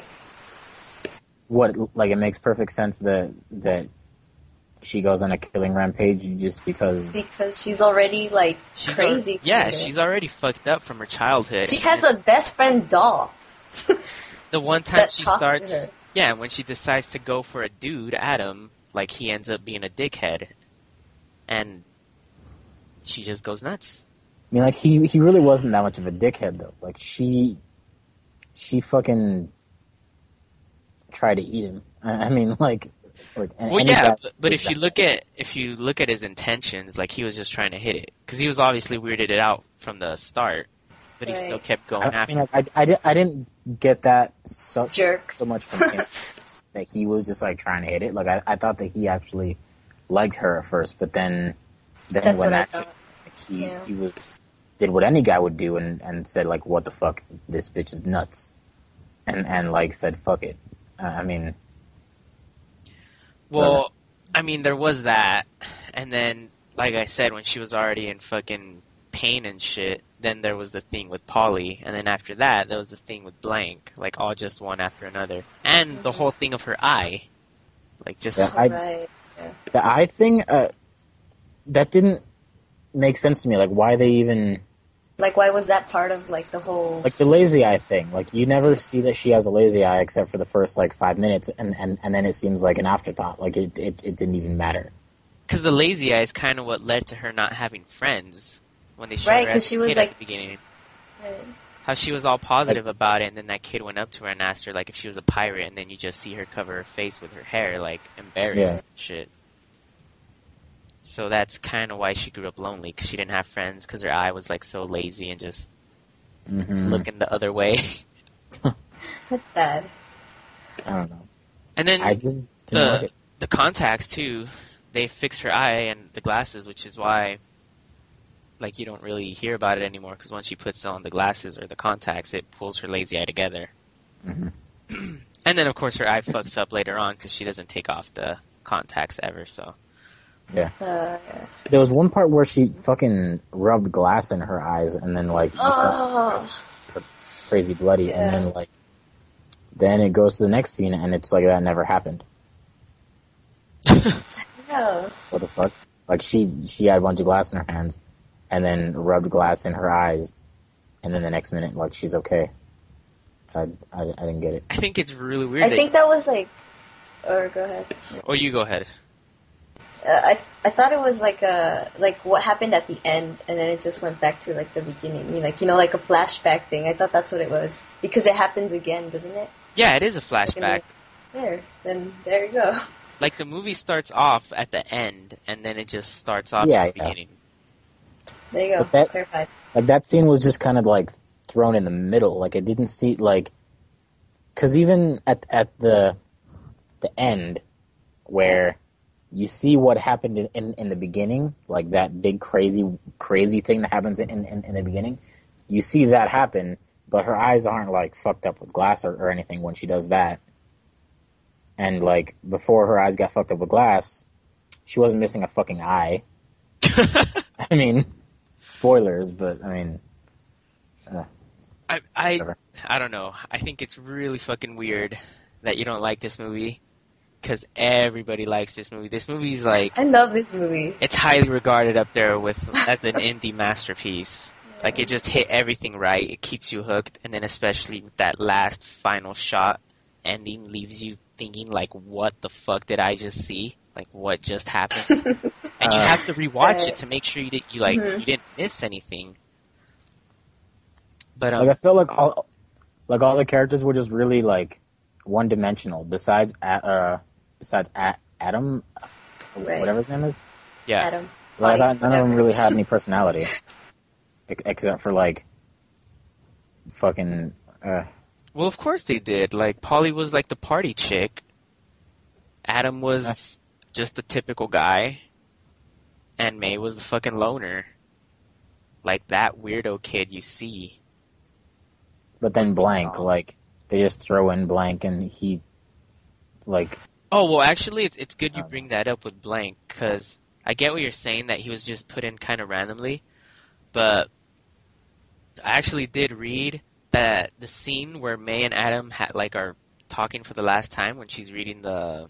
What, like, it makes perfect sense that that she goes on a killing rampage just because. Because she's already, like, She's crazy. al- yeah, from it. she's already fucked up from her childhood. She has a best friend doll. The one time that she talks to starts, her. yeah, when she decides to go for a dude, Adam, like, he ends up being a dickhead. And she just goes nuts. I mean, like, he he really wasn't that much of a dickhead, though. Like, she she fucking tried to eat him. I, I mean, like, like and Well, any yeah, guy but, but would if you that. look at if you look at his intentions, like, he was just trying to hit it, because he was obviously weirded out from the start, but he Right. still kept going I, I after. mean, like, I, I, di- I didn't get that so Jerk. so much from him that he was just like trying to hit it. Like, I, I thought that he actually liked her at first, but then then That's when what I that thought. like, he Yeah. he was did what any guy would do and and said like, what the fuck, this bitch is nuts, and and like said fuck it. Uh, I mean, Well, I mean, there was that, and then, like I said, when she was already in fucking pain and shit, then there was the thing with Polly, and then after that, there was the thing with Blank, like, all just one after another. And the whole thing of her eye. Like, just... Yeah. I- Right. the eye thing, uh, that didn't make sense to me. Like, why they even Like, why was that part of, like, the whole... like the lazy eye thing? Like, you never see that she has a lazy eye except for the first like five minutes, and and, and then it seems like an afterthought. Like, it it, it didn't even matter. Because the lazy eye is kind of what led to her not having friends when they showed Right, her 'cause as a she was, kid like- at the beginning. Right. How she was all positive about it, and then that kid went up to her and asked her, like, if she was a pirate, and then you just see her cover her face with her hair, like, embarrassed Yeah. and shit. So that's kind of why she grew up lonely, because she didn't have friends, because her eye was, like, so lazy and just Mm-hmm. looking the other way. That's sad. I don't know. And then I just didn't like the it. the contacts, too, they fixed her eye and the glasses, which is why, like, you don't really hear about it anymore, because once she puts on the glasses or the contacts, it pulls her lazy eye together. Mhm. And then, of course, her eye fucks up later on, because she doesn't take off the contacts ever, so... Uh, yeah. There was one part where she fucking rubbed glass in her eyes, and then like you saw Oh, crazy bloody, Yeah. and then like then it goes to the next scene, and it's like that never happened. no. What the fuck? Like she she had a bunch of glass in her hands, and then rubbed glass in her eyes, and then the next minute like she's okay. I I, I didn't get it. I think it's really weird I that... think that was, like... Or, go ahead. Or you go ahead. Uh, I I thought it was like a like what happened at the end, and then it just went back to like the beginning, like you know, like a flashback thing. I thought that's what it was because it happens again, doesn't it? Yeah, it is a Like flashback. in the- there, then there you go. Like the movie starts off at the end, and then it just starts off Yeah, at the yeah. beginning. There you go. But that- Clarified. Like that scene was just kind of like thrown in the middle. Like it didn't see like, because even at at the the end where you see what happened in, in, in the beginning, like that big crazy crazy thing that happens in, in, in the beginning, you see that happen, but her eyes aren't like fucked up with glass or, or anything when she does that. And like before her eyes got fucked up with glass, she wasn't missing a fucking eye. I mean, spoilers, but I mean, uh, I I whatever. I don't know. I think it's really fucking weird that you don't like this movie, because everybody likes this movie. This movie's like, I love this movie. it's highly regarded up there with as an indie masterpiece. Like it just hit everything right. It keeps you hooked, and then especially with that last final shot ending leaves you thinking like, what the fuck did I just see? Like what just happened? And you Uh, have to rewatch Right. it to make sure you did, you like Mhm. you didn't miss anything. But um, Like I feel like all like all the characters were just really like one dimensional. Besides, A- uh, besides A- Adam, Right. whatever his name is. yeah, Adam. Like, I Body, thought none of them whatever. really had any personality, ex- except for like fucking. Uh, well, of course they did. Like Polly was like the party chick. Adam was just the typical guy, and May was the fucking loner. Like that weirdo kid you see. but then blank, Saw. like they just throw in blank, and he, like, Oh, well, actually, it's, it's good you Um, bring that up with Blank, because I get what you're saying, that he was just put in kind of randomly, but I actually did read that the scene where May and Adam ha- like are talking for the last time when she's reading the,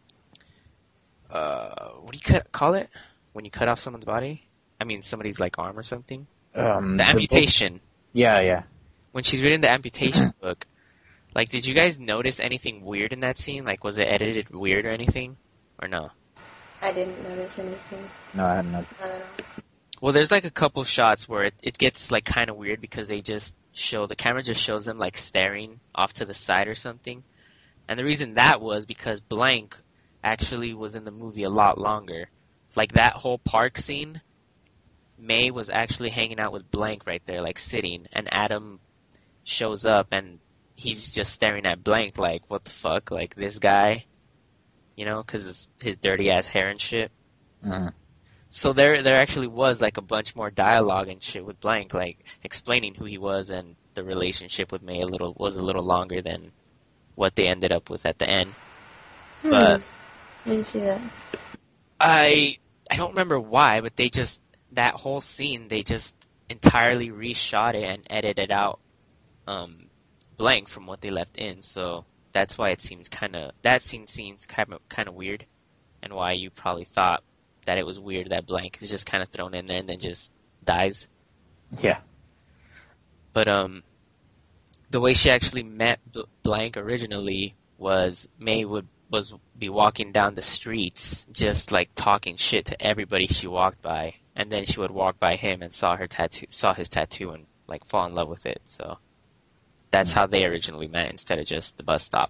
uh, what do you cut, call it? When you cut off someone's body? I mean, somebody's, like, arm or something? um, The book- amputation. Yeah, yeah. When she's reading the amputation book, like, did you guys notice anything weird in that scene? Like, was it edited weird or anything? Or no? I didn't notice anything. No, I hadn't. I don't know. Well, there's like a couple shots where it, it gets like kind of weird because they just show, the camera just shows them like staring off to the side or something. And the reason that was because Blank actually was in the movie a lot longer. Like that whole park scene, May was actually hanging out with Blank right there, like sitting, and Adam shows up and he's just staring at Blank like, what the fuck, like this guy, you know, because his dirty ass hair and shit. Mhm. So there, there actually was like a bunch more dialogue and shit with Blank, like explaining who he was, and the relationship with May a little was a little longer than what they ended up with at the end. Hmm. But I didn't see that. I, I don't remember why, but they just, that whole scene, they just entirely reshot it and edited out um, Blank from what they left in. So that's why it seems kind of, that scene seems kind of kind of weird, and why you probably thought that it was weird that Blank is just kind of thrown in there and then just dies. Yeah. But um, the way she actually met B- Blank originally was May would was be walking down the streets, just like talking shit to everybody she walked by, and then she would walk by him and saw her tattoo, saw his tattoo, and like fall in love with it. So that's how they originally met, instead of just the bus stop.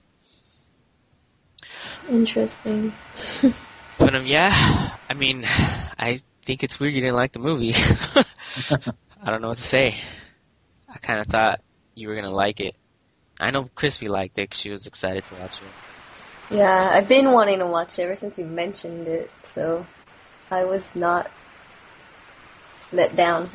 Interesting. But um, yeah, I mean, I think it's weird you didn't like the movie. I don't know what to say. I kind of thought you were gonna like it. I know Crispy liked it 'cause she was excited to watch it. Yeah, I've been wanting to watch it ever since you mentioned it, so I was not let down.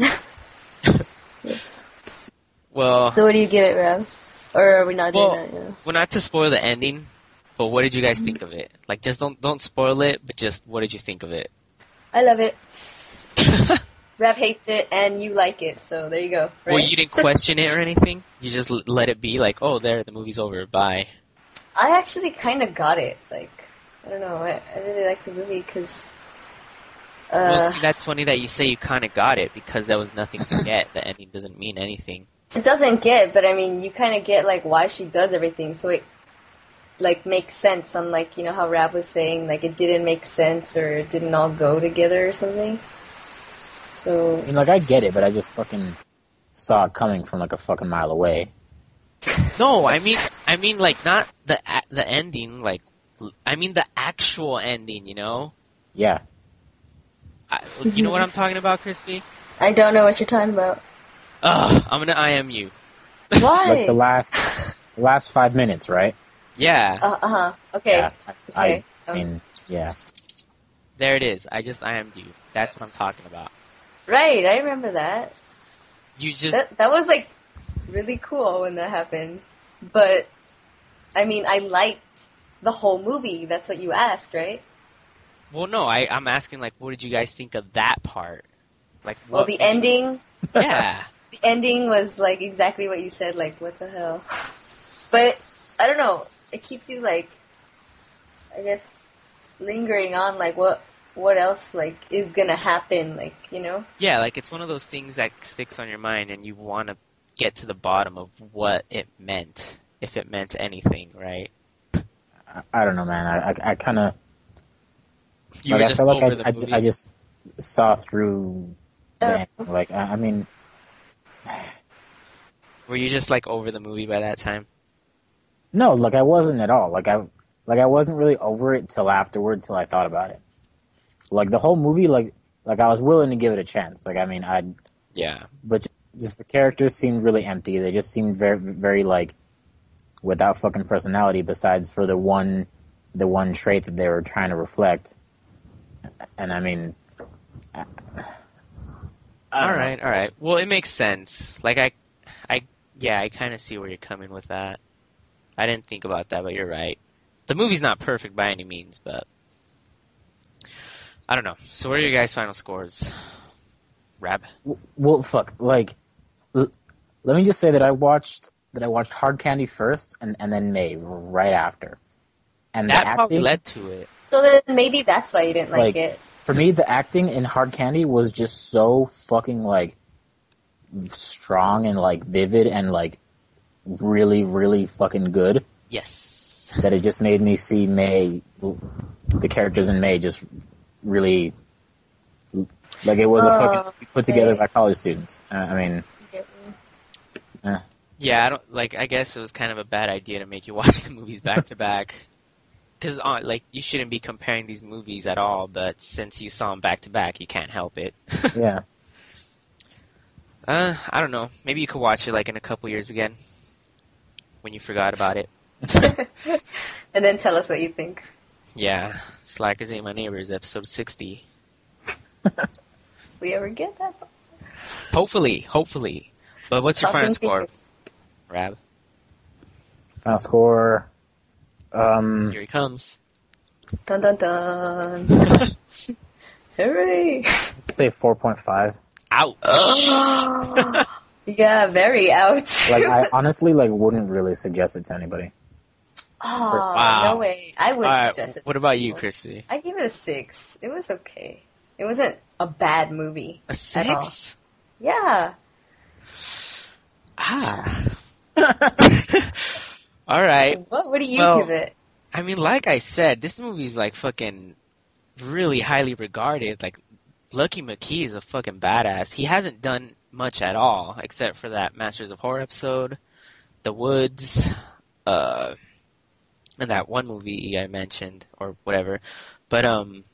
Well, So what do you give it, Rob? Or are we not doing Well- that? Yeah. well, not to spoil the ending, but what did you guys think of it? Like, just don't don't spoil it, but just what did you think of it? I love it. Rob hates it, and you like it, so there you go. Right? Well, you didn't question it or anything. You just l- let it be. Like, oh, there, the movie's over. Bye. I actually kind of got it. Like, I don't know. I, I really like the movie because. Uh, Well, see, that's funny that you say you kind of got it, because there was nothing to get. The ending doesn't mean anything. It doesn't get, but I mean, you kind of get like why she does everything. So it, like make sense. Unlike, you know, how Rab was saying, like it didn't make sense or it didn't all go together or something. So I mean, like I get it, but I just fucking saw it coming from like a fucking mile away. No, I mean, I mean, like not the a- the ending. Like, I mean the actual ending. You know. Yeah. I, you know what I'm talking about, Crispy? I don't know what you're talking about. Ugh, I'm gonna I M you. Why? Like the last, the last five minutes, right? Yeah. Uh huh. Okay. Yeah. I, Okay. I Um, mean, yeah. There it is. I just I M'd you. That's what I'm talking about. Right. I remember that. You just That that was like really cool when that happened. But I mean, I liked the whole movie. That's what you asked, right? well, no. I I'm asking like, what did you guys think of that part? Like, what? Well, the ending. Yeah. The ending was like exactly what you said. Like, what the hell? But I don't know. It keeps you like, I guess, lingering on. Like, what what else like is gonna happen? Like, you know. Yeah, like it's one of those things that sticks on your mind, and you want to get to the bottom of what it meant, if it meant anything, right? I, I don't know, man. I, I, I kind of, You like, were I just felt like over I, the I, movie. I just saw through the Oh. ending. Like, I, I mean, Were you just like over the movie by that time? no, like I wasn't at all. Like I, like I wasn't really over it till afterward, till I thought about it. Like the whole movie, like, like I was willing to give it a chance. Like, I mean, I, Yeah. but just the characters seemed really empty. They just seemed very, very like without fucking personality. Besides for the one, the one trait that they were trying to reflect. And I mean, I, I All don't know. right, all right. Well, it makes sense. Like I, I, yeah, I kind of see where you're coming with that. I didn't think about that, but you're right. The movie's not perfect by any means, but I don't know. So, what are your guys' final scores? Rab? Well, fuck. Like, l- let me just say that I watched that I watched Hard Candy first, and, and then May right after. And the That probably acting, led to it. So then maybe that's why you didn't like, Like- it. for me, the acting in Hard Candy was just so fucking like strong and like vivid and like really, really fucking good Yes. that it just made me see May, the characters in May, just really like it was a Oh, fucking put together right. by college students. Uh, I mean, eh. Yeah, I don't like. I guess it was kind of a bad idea to make you watch the movies back to back, because like you shouldn't be comparing these movies at all. But since you saw them back to back, you can't help it. yeah. Uh, I don't know. Maybe you could watch it like in a couple years again, when you forgot about it. And then tell us what you think. Yeah, Slackers Ain't My Neighbors, episode sixty. We ever get that? Hopefully, hopefully. But what's your final Crossing score, fingers. Rab? Final score. Um, Here he comes. Dun dun dun. Hooray! let's say four point five. Ouch. Oh, yeah, very ouch. Like, I honestly, like, wouldn't really suggest it to anybody. Oh, Wow. no way. I would All right, suggest it. what to about you, people. Crispy? I gave it a six. It was okay. It wasn't a bad movie. A At all. six? Yeah. Ah. All right. What, what do you Well, give it? I mean, like I said, this movie's like fucking really highly regarded. Like, Lucky McKee is a fucking badass. He hasn't done much at all, except for that Masters of Horror episode, The Woods, uh, and that one movie I mentioned, or whatever. But, um,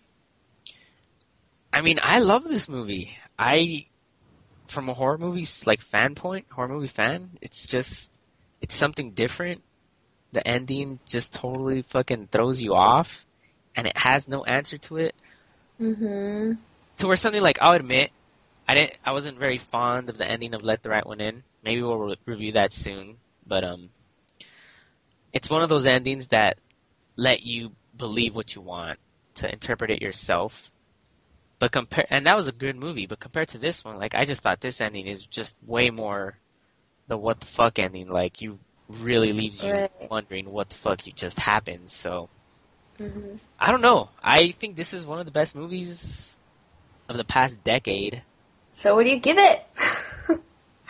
I mean, I love this movie. I, from a horror movie, like, fan point, horror movie fan, it's just, it's something different. The ending just totally fucking throws you off, and it has no answer to it. Mm-hmm. To where something like, I'll admit, I didn't, I wasn't very fond of the ending of Let the Right One In. Maybe we'll re- review that soon, but um, it's one of those endings that let you believe what you want, to interpret it yourself. But compare, and that was a good movie. But compared to this one, like I just thought this ending is just way more the what the fuck ending. Like you really leaves you Right. wondering what the fuck you just happened. So Mm-hmm. I don't know. I think this is one of the best movies of the past decade. So what do you give it?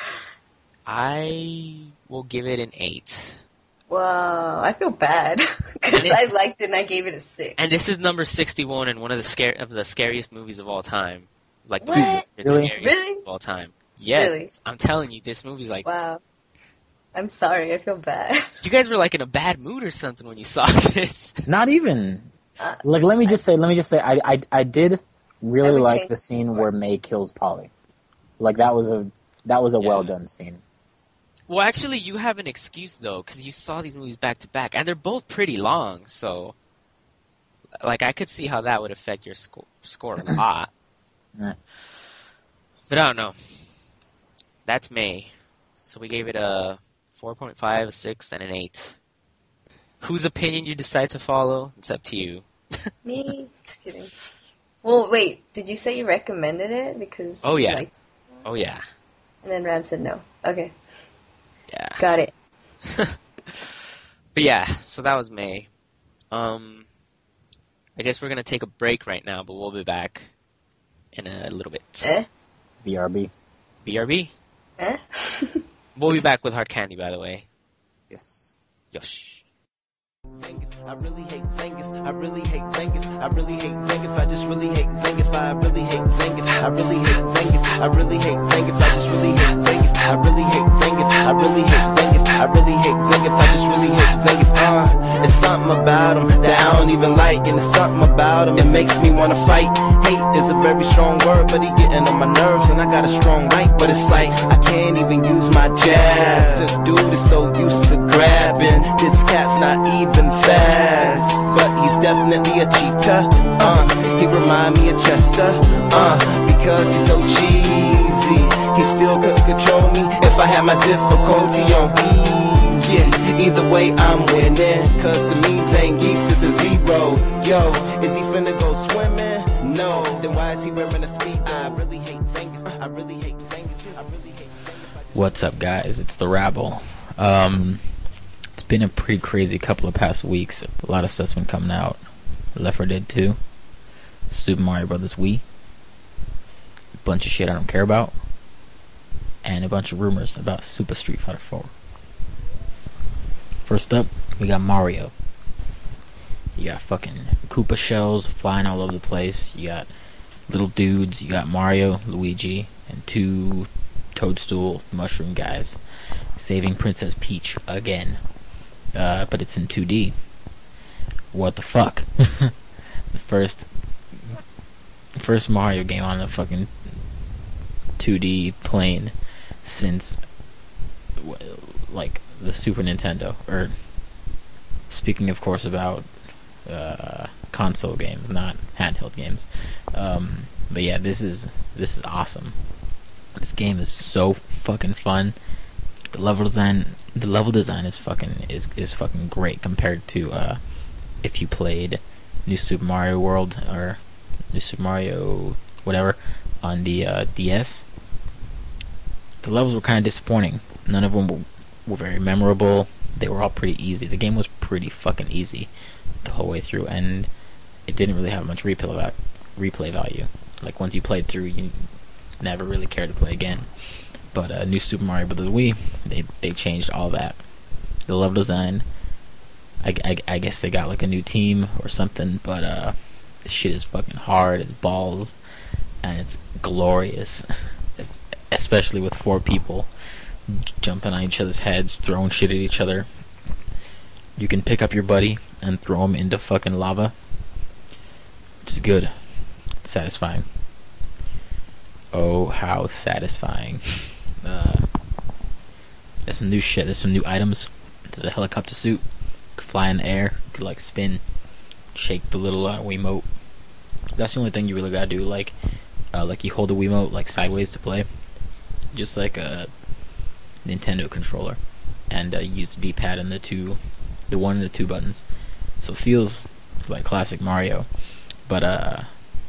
I will give it an eight. Wow, I feel bad. Because I liked it and I gave it a six. And this is number sixty-one and one of the scare of the scariest movies of all time. Like What? Jesus, it's Really? scariest Really? of all time. Yes, Really? I'm telling you, this movie's like Wow. I'm sorry, I feel bad. you guys were like in a bad mood or something when you saw this. Not even. Uh, Like, let me just say, let me just say, I, I, I did really I would like change the the scene score. where May kills Polly. Like, that was a, that was a Yeah. well done scene. Well, actually, you have an excuse though, because you saw these movies back to back, and they're both pretty long. So, like, I could see how that would affect your score score a lot. Yeah. But I don't know. That's May. So we gave it a four point five, a six, and an eight. Whose opinion you decide to follow, it's up to you. Me? Just kidding. Well, wait, did you say you recommended it? Because Oh, you yeah. liked Oh yeah, and then Ram said no. Okay, yeah. got it. But yeah, so that was May. Um, I guess we're gonna take a break right now, but we'll be back in a little bit. Eh? B R B. B R B? Eh? We'll be back with Hard Candy, by the way. Yes. Yosh. Zangief, I really hate Zangief, I really hate Zangief, I really hate Zangief, I just really hate Zangief, I really hate Zangief, I really hate Zangief, I really hate Zangief, I just really hate Zangief, I really hate Zangief, I really hate Zangief, I really hate Zangief, I just really hate Zangief, uh, it's something about him that I don't even like, and it's something about him, it makes me wanna fight. Hate is a very strong word, but he getting on my nerves, and I got a strong right, but it's like, I can't even use my jab, since dude is so used to grabbing, this cat's not even fast, but he's definitely a cheater, uh, he remind me of Chester, uh, because he's so cheesy, he still couldn't control me, if I had my difficulty on easy, either way I'm winning, cause to me Zangief is a zero, yo, is he finna go swimming? No, then why is he wearing a speed? I really hate Zangief, I really hate Zangief, I really hate Zangief. What's up, guys? It's the Rabble. Um, it's been a pretty crazy couple of past weeks. A lot of stuff's been coming out. Left four Dead two, Super Mario Brothers Wii, a bunch of shit I don't care about, and a bunch of rumors about Super Street Fighter four. First up, we got Mario. You got fucking Koopa shells flying all over the place. You got little dudes. You got Mario, Luigi, and two toadstool mushroom guys saving Princess Peach again. Uh, but it's in two D. What the fuck? the first, first Mario game on a fucking two D plane since, like, the Super Nintendo. Or, speaking, of course, about uh, console games, not handheld games. Um, but yeah, this is this is awesome. This game is so fucking fun. The level design, the level design is fucking is is fucking great compared to uh, if you played New Super Mario World or New Super Mario whatever on the uh, D S. The levels were kind of disappointing. None of them were, were very memorable. They were all pretty easy. The game was pretty fucking easy the whole way through, and it didn't really have much replay va- replay value. Like, once you played through, you never really cared to play again. But uh, New Super Mario Bros. Wii, they they changed all that. The level design, I, I, I guess they got like a new team or something, but uh, this shit is fucking hard as balls, and it's glorious, especially with four people jumping on each other's heads, throwing shit at each other. You can pick up your buddy and throw him into fucking lava, which is good. It's satisfying. Oh, how satisfying. Uh, there's some new shit. There's some new items. There's a helicopter suit. You could fly in the air. You could, like, spin. Shake the little uh, Wiimote. That's the only thing you really gotta do. Like, uh, like you hold the Wiimote, like, sideways to play. Just like a Nintendo controller. And uh, use the D-pad and the two, the one and the two buttons. So it feels like classic Mario. But, uh,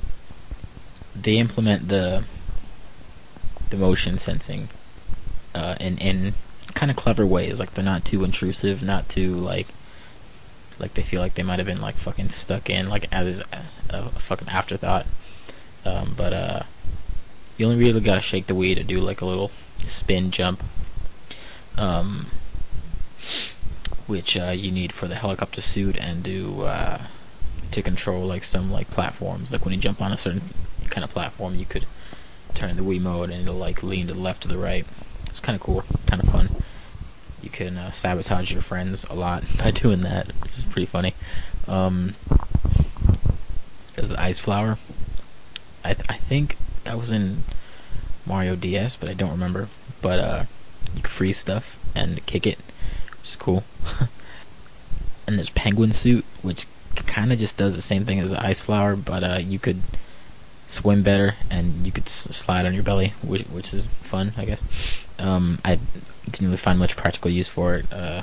they implement the the motion sensing uh, in in kind of clever ways. Like, they're not too intrusive, not too like like they feel like they might have been like fucking stuck in like as a, a fucking afterthought. Um, but uh, you only really gotta shake the Wii to do like a little spin jump. Um, which uh, you need for the helicopter suit and to uh, to control like some like platforms. Like when you jump on a certain kind of platform, you could turn the Wii mode and it'll like lean to the left to the right. It's kind of cool, kind of fun. You can uh, sabotage your friends a lot by doing that, which is pretty funny. Um, there's the ice flower. I th- I think that was in Mario D S, but I don't remember. But uh, you can freeze stuff and kick it, which is cool. And there's penguin suit, which kind of just does the same thing as the ice flower, but uh, you could swim better and you could s- slide on your belly, which which is fun, I guess. Um, I didn't really find much practical use for it. Uh,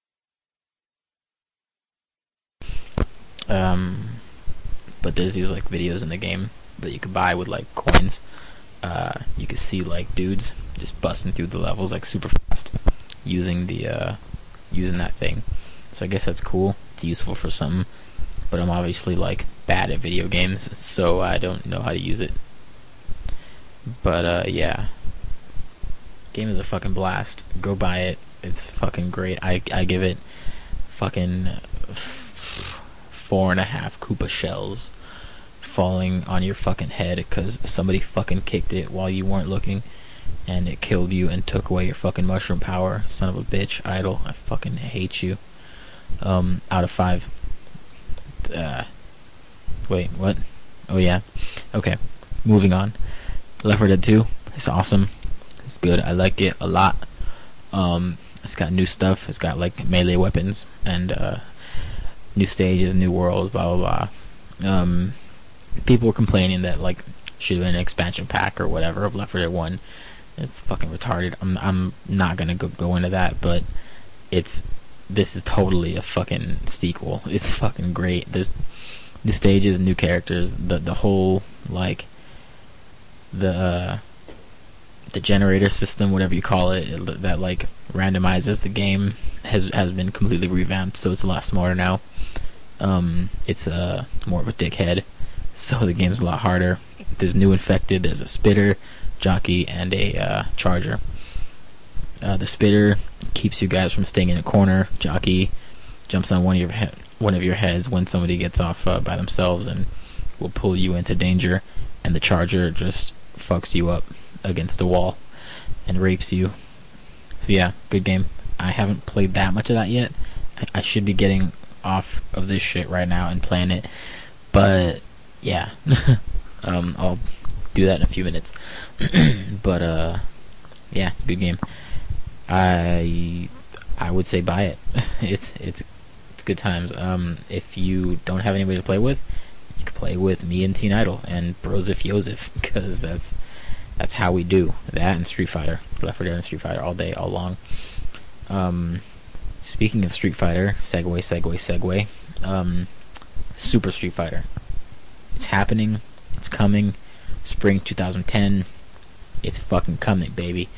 um, but there's these like videos in the game that you could buy with like coins. Uh, you could see like dudes just busting through the levels like super fast using the uh, using that thing. So I guess that's cool. It's useful for something. But I'm obviously like bad at video games, so I don't know how to use it. But uh, yeah, game is a fucking blast. Go buy it. It's fucking great. I I give it fucking four and a half Koopa shells falling on your fucking head because somebody fucking kicked it while you weren't looking, and it killed you and took away your fucking mushroom power. Son of a bitch, Idle. I fucking hate you. Um, out of five. Uh, wait, what? Oh yeah. Okay, moving on. Left four Dead two. It's awesome. It's good. I like it a lot. Um, it's got new stuff. It's got like melee weapons and uh, new stages, new worlds, blah blah blah. Um, people were complaining that like should have been an expansion pack or whatever of Left four Dead one. It's fucking retarded. I'm I'm not gonna go go into that, but it's this is totally a fucking sequel. It's fucking great. There's new stages, new characters. The the whole like the uh, the generator system, whatever you call it, it, that like randomizes the game has has been completely revamped. So it's a lot smarter now. Um, it's uh, more of a dickhead, so the game's a lot harder. There's new infected. There's a spitter, jockey, and a uh, charger. Uh, the spitter keeps you guys from staying in a corner. Jockey jumps on one of your he- one of your heads when somebody gets off uh, by themselves and will pull you into danger. And the charger just fucks you up against a wall and rapes you. So yeah, good game. I haven't played that much of that yet. I, I should be getting off of this shit right now and playing it. But yeah, um, I'll do that in a few minutes. But uh, yeah, good game. I I would say buy it. it's it's it's good times. Um, if you don't have anybody to play with, you can play with me and Teen Idol and Brosif Yosef, because that's that's how we do that. And Street Fighter, Left four Dead and Street Fighter all day, all long. Um, speaking of Street Fighter, segue, segue, segue. Um, Super Street Fighter. It's happening. It's coming. Spring twenty ten. It's fucking coming, baby.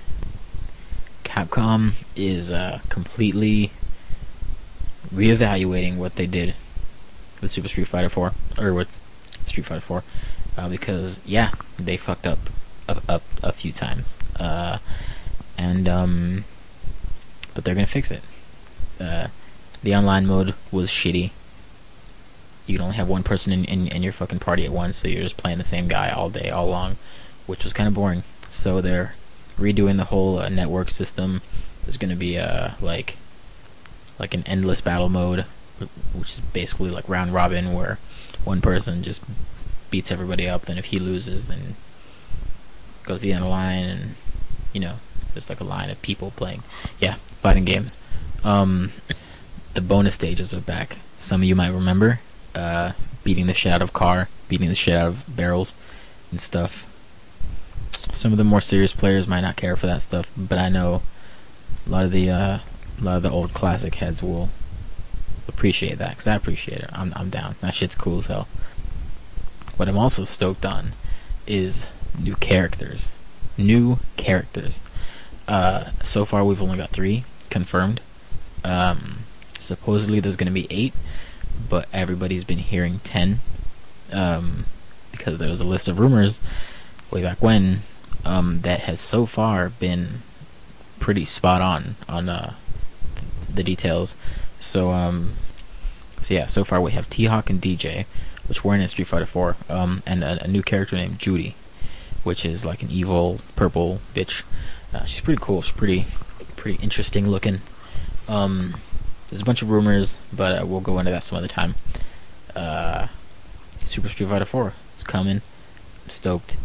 Capcom is uh, completely reevaluating what they did with Super Street Fighter four, or with Street Fighter four, uh, because yeah, they fucked up a, a, a few times, uh, and um, but they're gonna fix it. Uh, the online mode was shitty. You can only have one person in, in, in your fucking party at once, so you're just playing the same guy all day, all long, which was kind of boring. So they're redoing the whole uh, network system. There's going to be uh, like like an endless battle mode, which is basically like round robin, where one person just beats everybody up. Then if he loses, then goes to the end of the line, and you know, there's like a line of people playing. Yeah, fighting games. Um, the bonus stages are back. Some of you might remember uh, beating the shit out of car, beating the shit out of barrels and stuff. Some of the more serious players might not care for that stuff, but I know a lot of the uh, a lot of the old classic heads will appreciate that, because I appreciate it. I'm I'm down. That shit's cool as hell. What I'm also stoked on is new characters. New characters. Uh, so far we've only got three confirmed. Um, supposedly there's going to be eight, but everybody's been hearing ten, um, because there was a list of rumors way back when, um, that has so far been pretty spot on on uh, the details. So um, so yeah, so far we have T-Hawk and D J, which weren't in Street Fighter four, um, and a, a new character named Judy, which is like an evil purple bitch. Uh, she's pretty cool. She's pretty pretty interesting looking. Um, there's a bunch of rumors, but uh, we'll go into that some other time. Uh, Super Street Fighter four is coming. I'm stoked.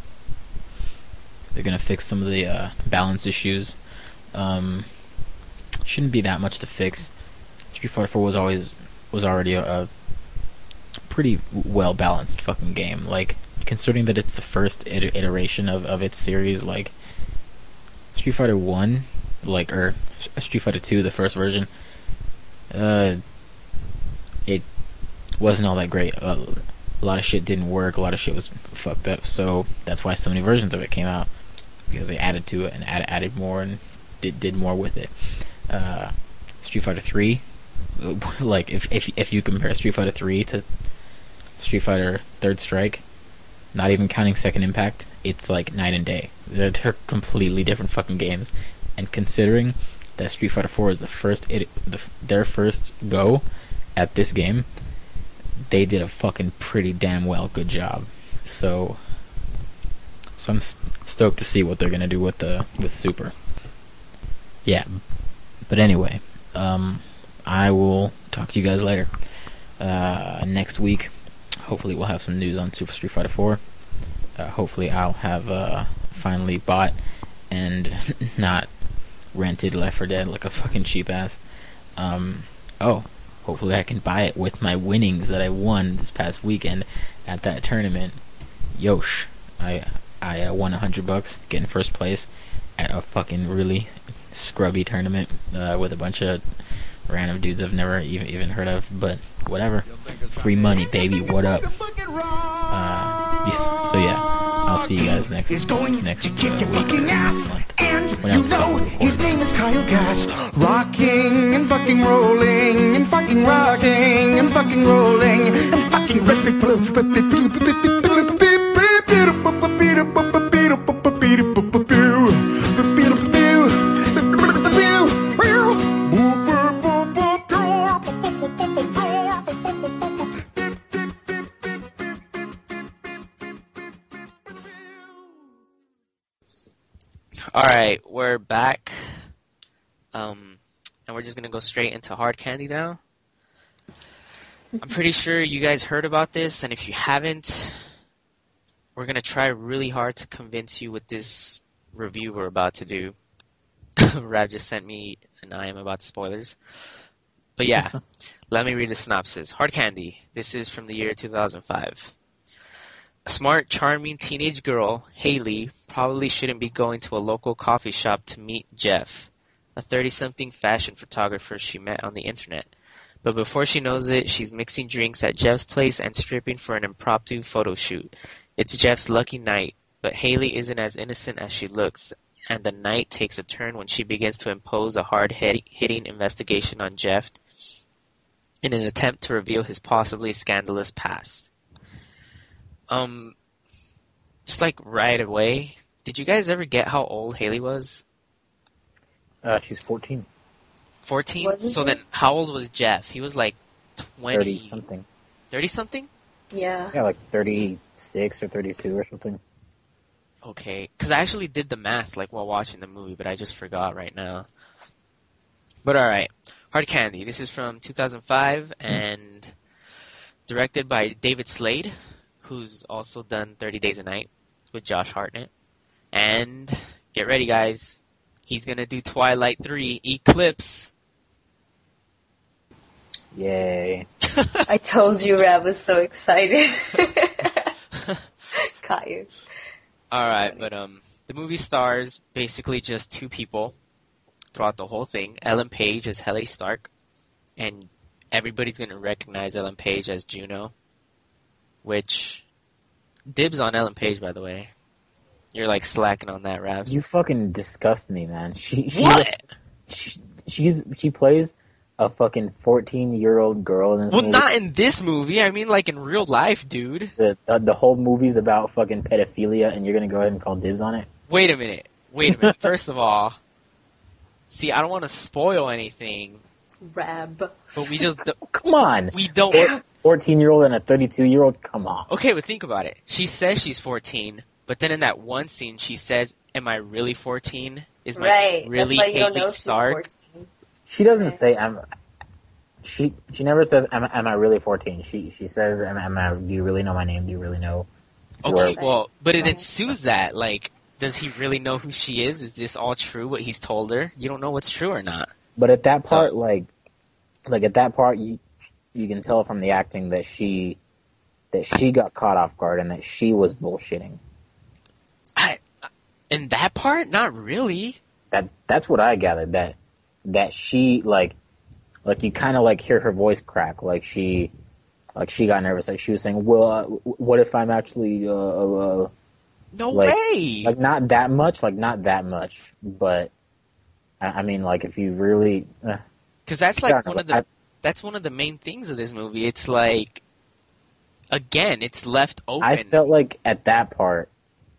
They're gonna fix some of the uh, balance issues. Um, shouldn't be that much to fix. Street Fighter four was always was already a, a pretty well balanced fucking game. Like, considering that it's the first iter- iteration of, of its series, like Street Fighter one, like or Street Fighter two, the first version, uh, it wasn't all that great. Uh, a lot of shit didn't work. A lot of shit was fucked up. So that's why so many versions of it came out, because they added to it and added added more and did did more with it. Uh, Street Fighter three, like if if if you compare Street Fighter three to Street Fighter Third Strike, not even counting Second Impact, it's like night and day. They're, they're completely different fucking games. And considering that Street Fighter four is the first it, the, their first go at this game, they did a fucking pretty damn well good job. So, so I'm st- stoked to see what they're gonna do with the with Super. Yeah, but anyway, um, I will talk to you guys later. Uh, next week, hopefully we'll have some news on Super Street Fighter four. Uh, hopefully I'll have uh, finally bought and not rented Left four Dead like a fucking cheap ass. Um, oh, hopefully I can buy it with my winnings that I won this past weekend at that tournament. Yosh, I I uh, won a hundred bucks, getting first place at a fucking really scrubby tournament uh, with a bunch of random dudes I've never even even heard of, but whatever. Free money, baby. What up? Uh, so yeah, I'll see you guys next next uh, week, next month. And Whenever you know his name is Kyle Gass. Rocking and fucking rolling and fucking rocking and fucking rolling and fucking Alright, we're back. Um, and we're just gonna go straight into Hard Candy now. I'm pretty sure you guys heard about this, and if you haven't, we're gonna try really hard to convince you with this review we're about to do. Rav just sent me an I am about spoilers. But yeah, let me read the synopsis. Hard Candy. This is from the year two thousand five. A smart, charming teenage girl, Haley, probably shouldn't be going to a local coffee shop to meet Jeff, a thirty-something fashion photographer she met on the internet. But before she knows it, she's mixing drinks at Jeff's place and stripping for an impromptu photo shoot. It's Jeff's lucky night, but Haley isn't as innocent as she looks, and the night takes a turn when she begins to impose a hard-hitting investigation on Jeff in an attempt to reveal his possibly scandalous past. Um, just like right away, did you guys ever get how old Haley was? Uh, she's fourteen. fourteen? Wasn't So she? then how old was Jeff? He was like twenty. thirty something. thirty something? Yeah. Yeah, like thirty-six or thirty-two or something. Okay, because I actually did the math like while watching the movie, but I just forgot right now. But alright, Hard Candy. This is from two thousand five and directed by David Slade, who's also done thirty Days a Night with Josh Hartnett. And get ready, guys. He's going to do Twilight three Eclipse. Yay. I told you Rab was so excited. Caught you. Alright, but um, the movie stars basically just two people throughout the whole thing. Ellen Page as Haley Stark, and everybody's going to recognize Ellen Page as Juno, which, dibs on Ellen Page, by the way. You're like slacking on that, Ravs. You fucking disgust me, man. She, she What? She, she's she plays a fucking fourteen-year-old girl in this Well, movie. not in this movie. I mean, like in real life, dude. The, the the whole movie's about fucking pedophilia, and you're gonna go ahead and call dibs on it? Wait a minute. Wait a minute. First of all, See, I don't want to spoil anything, Rab. but we just, don't- Come on. we don't have... fourteen-year-old and a thirty-two-year-old? Come on. Okay, but think about it. She says she's fourteen, but then in that one scene, she says, am I really fourteen? Is my Right. really That's why you don't Haley know she's Stark? fourteen. She doesn't Right. say, am, she she never says, am, am I really fourteen? She she says, am, am I, do you really know my name? Do you really know? Okay, where- well, but it Right. ensues that, like, does he really know who she is? Is this all true, what he's told her? You don't know what's true or not. But at that So- part, like, like at that part, you you can tell from the acting that she that she got caught off guard and that she was bullshitting. I, in that part, not really. That that's what I gathered. That that she like like you kind of like hear her voice crack. Like she like she got nervous. Like she was saying, "Well, uh, what if I'm actually uh, uh No Like- way. like not that much, like not that much, but I, I mean, like if you really." Uh, Because that's I don't like know, one of the I- that's one of the main things of this movie. It's like, again, it's left open. I felt like at that part,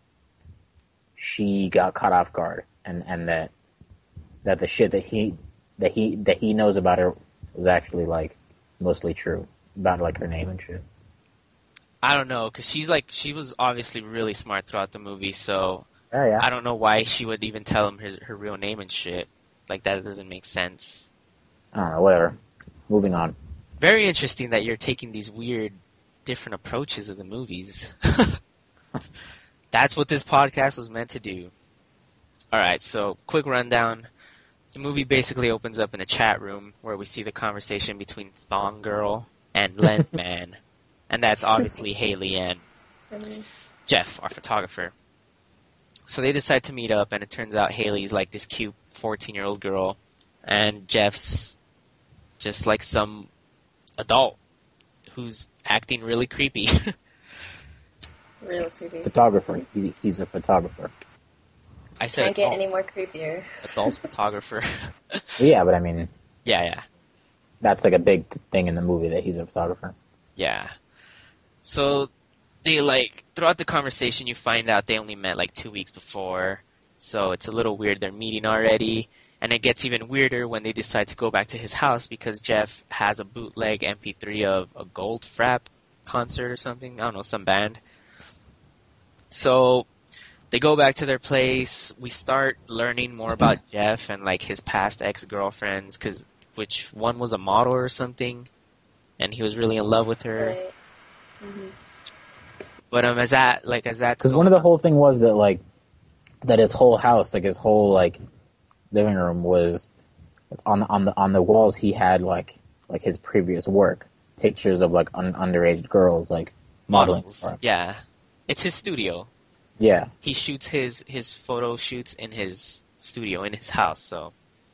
she got caught off guard, and, and that that the shit that he that he that he knows about her was actually like mostly true about like her name and shit. I don't know, because she's like she was obviously really smart throughout the movie, so Oh yeah, I don't know why she would even tell him her, her real name and shit. Like that doesn't make sense. I don't know. Whatever. Moving on. Very interesting that you're taking these weird, different approaches of the movies. That's what this podcast was meant to do. Alright, so quick rundown. The movie basically opens up in a chat room where we see the conversation between Thong Girl and Lensman. And that's obviously Haley and Jeff, our photographer. So they decide to meet up, and it turns out Haley's like this cute fourteen-year-old girl, and Jeff's just like some adult who's acting really creepy. Real creepy. Photographer. He, he's a photographer. I said Can't get adult, any more creepier. adult photographer. Yeah, but I mean, yeah, yeah, that's like a big thing in the movie that he's a photographer. yeah. So they like throughout the conversation, you find out they only met like two weeks before, so it's a little weird they're meeting already. And it gets even weirder when they decide to go back to his house because Jeff has a bootleg M P three of a Gold Frap concert or something. I don't know, some band. So they go back to their place. We start learning more about Jeff and like his past ex-girlfriends, cause which one was a model or something, and he was really in love with her. Right. Mhm. But um, as that like as that Because one of the whole thing was that like that his whole house, like his whole like living room was on the on the on the walls. He had like like his previous work, pictures of like un- underage girls like modeling. models, for him. yeah, it's his studio. Yeah, He shoots his his photo shoots in his studio in his house. So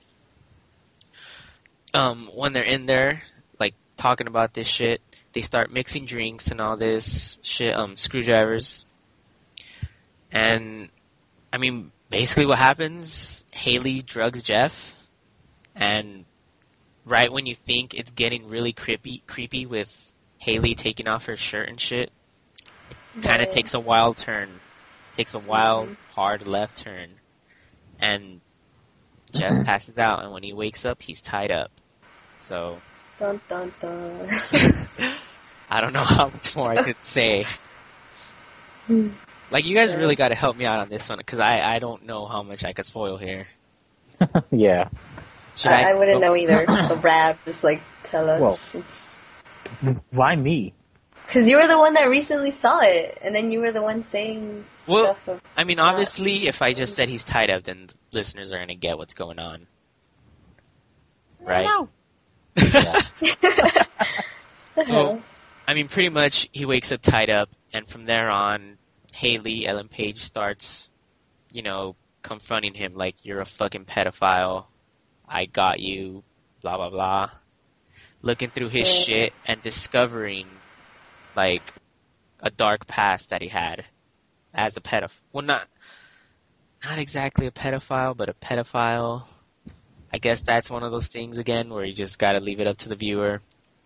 um, when they're in there, like talking about this shit, they start mixing drinks and all this shit. Um, screwdrivers, and I mean, basically what happens, Haley drugs Jeff, and right when you think it's getting really creepy, creepy with Haley taking off her shirt and shit, kind of Right. takes a wild turn, takes a wild, hard left turn, and Jeff passes out, and when he wakes up, he's tied up. So, Dun dun dun. I don't know how much more I could say. Like, you guys really got to help me out on this one, because I, I don't know how much I could spoil here. yeah. Should I, I wouldn't oh, know either. So Rab, just like tell us. It's Why me? because you were the one that recently saw it, and then you were the one saying Well, stuff. Of, I mean, obviously, if I just said he's tied up, then listeners are going to get what's going on. Right? Yeah. the So- hell? I mean, pretty much, he wakes up tied up, and from there on, Haley, Ellen Page, starts, you know, confronting him like, you're a fucking pedophile, I got you, blah, blah, blah. Looking through his Yeah. shit and discovering, like, a dark past that he had as a pedophile. Well, not, not exactly a pedophile, but a pedophile. I guess that's one of those things, again, where you just gotta leave it up to the viewer.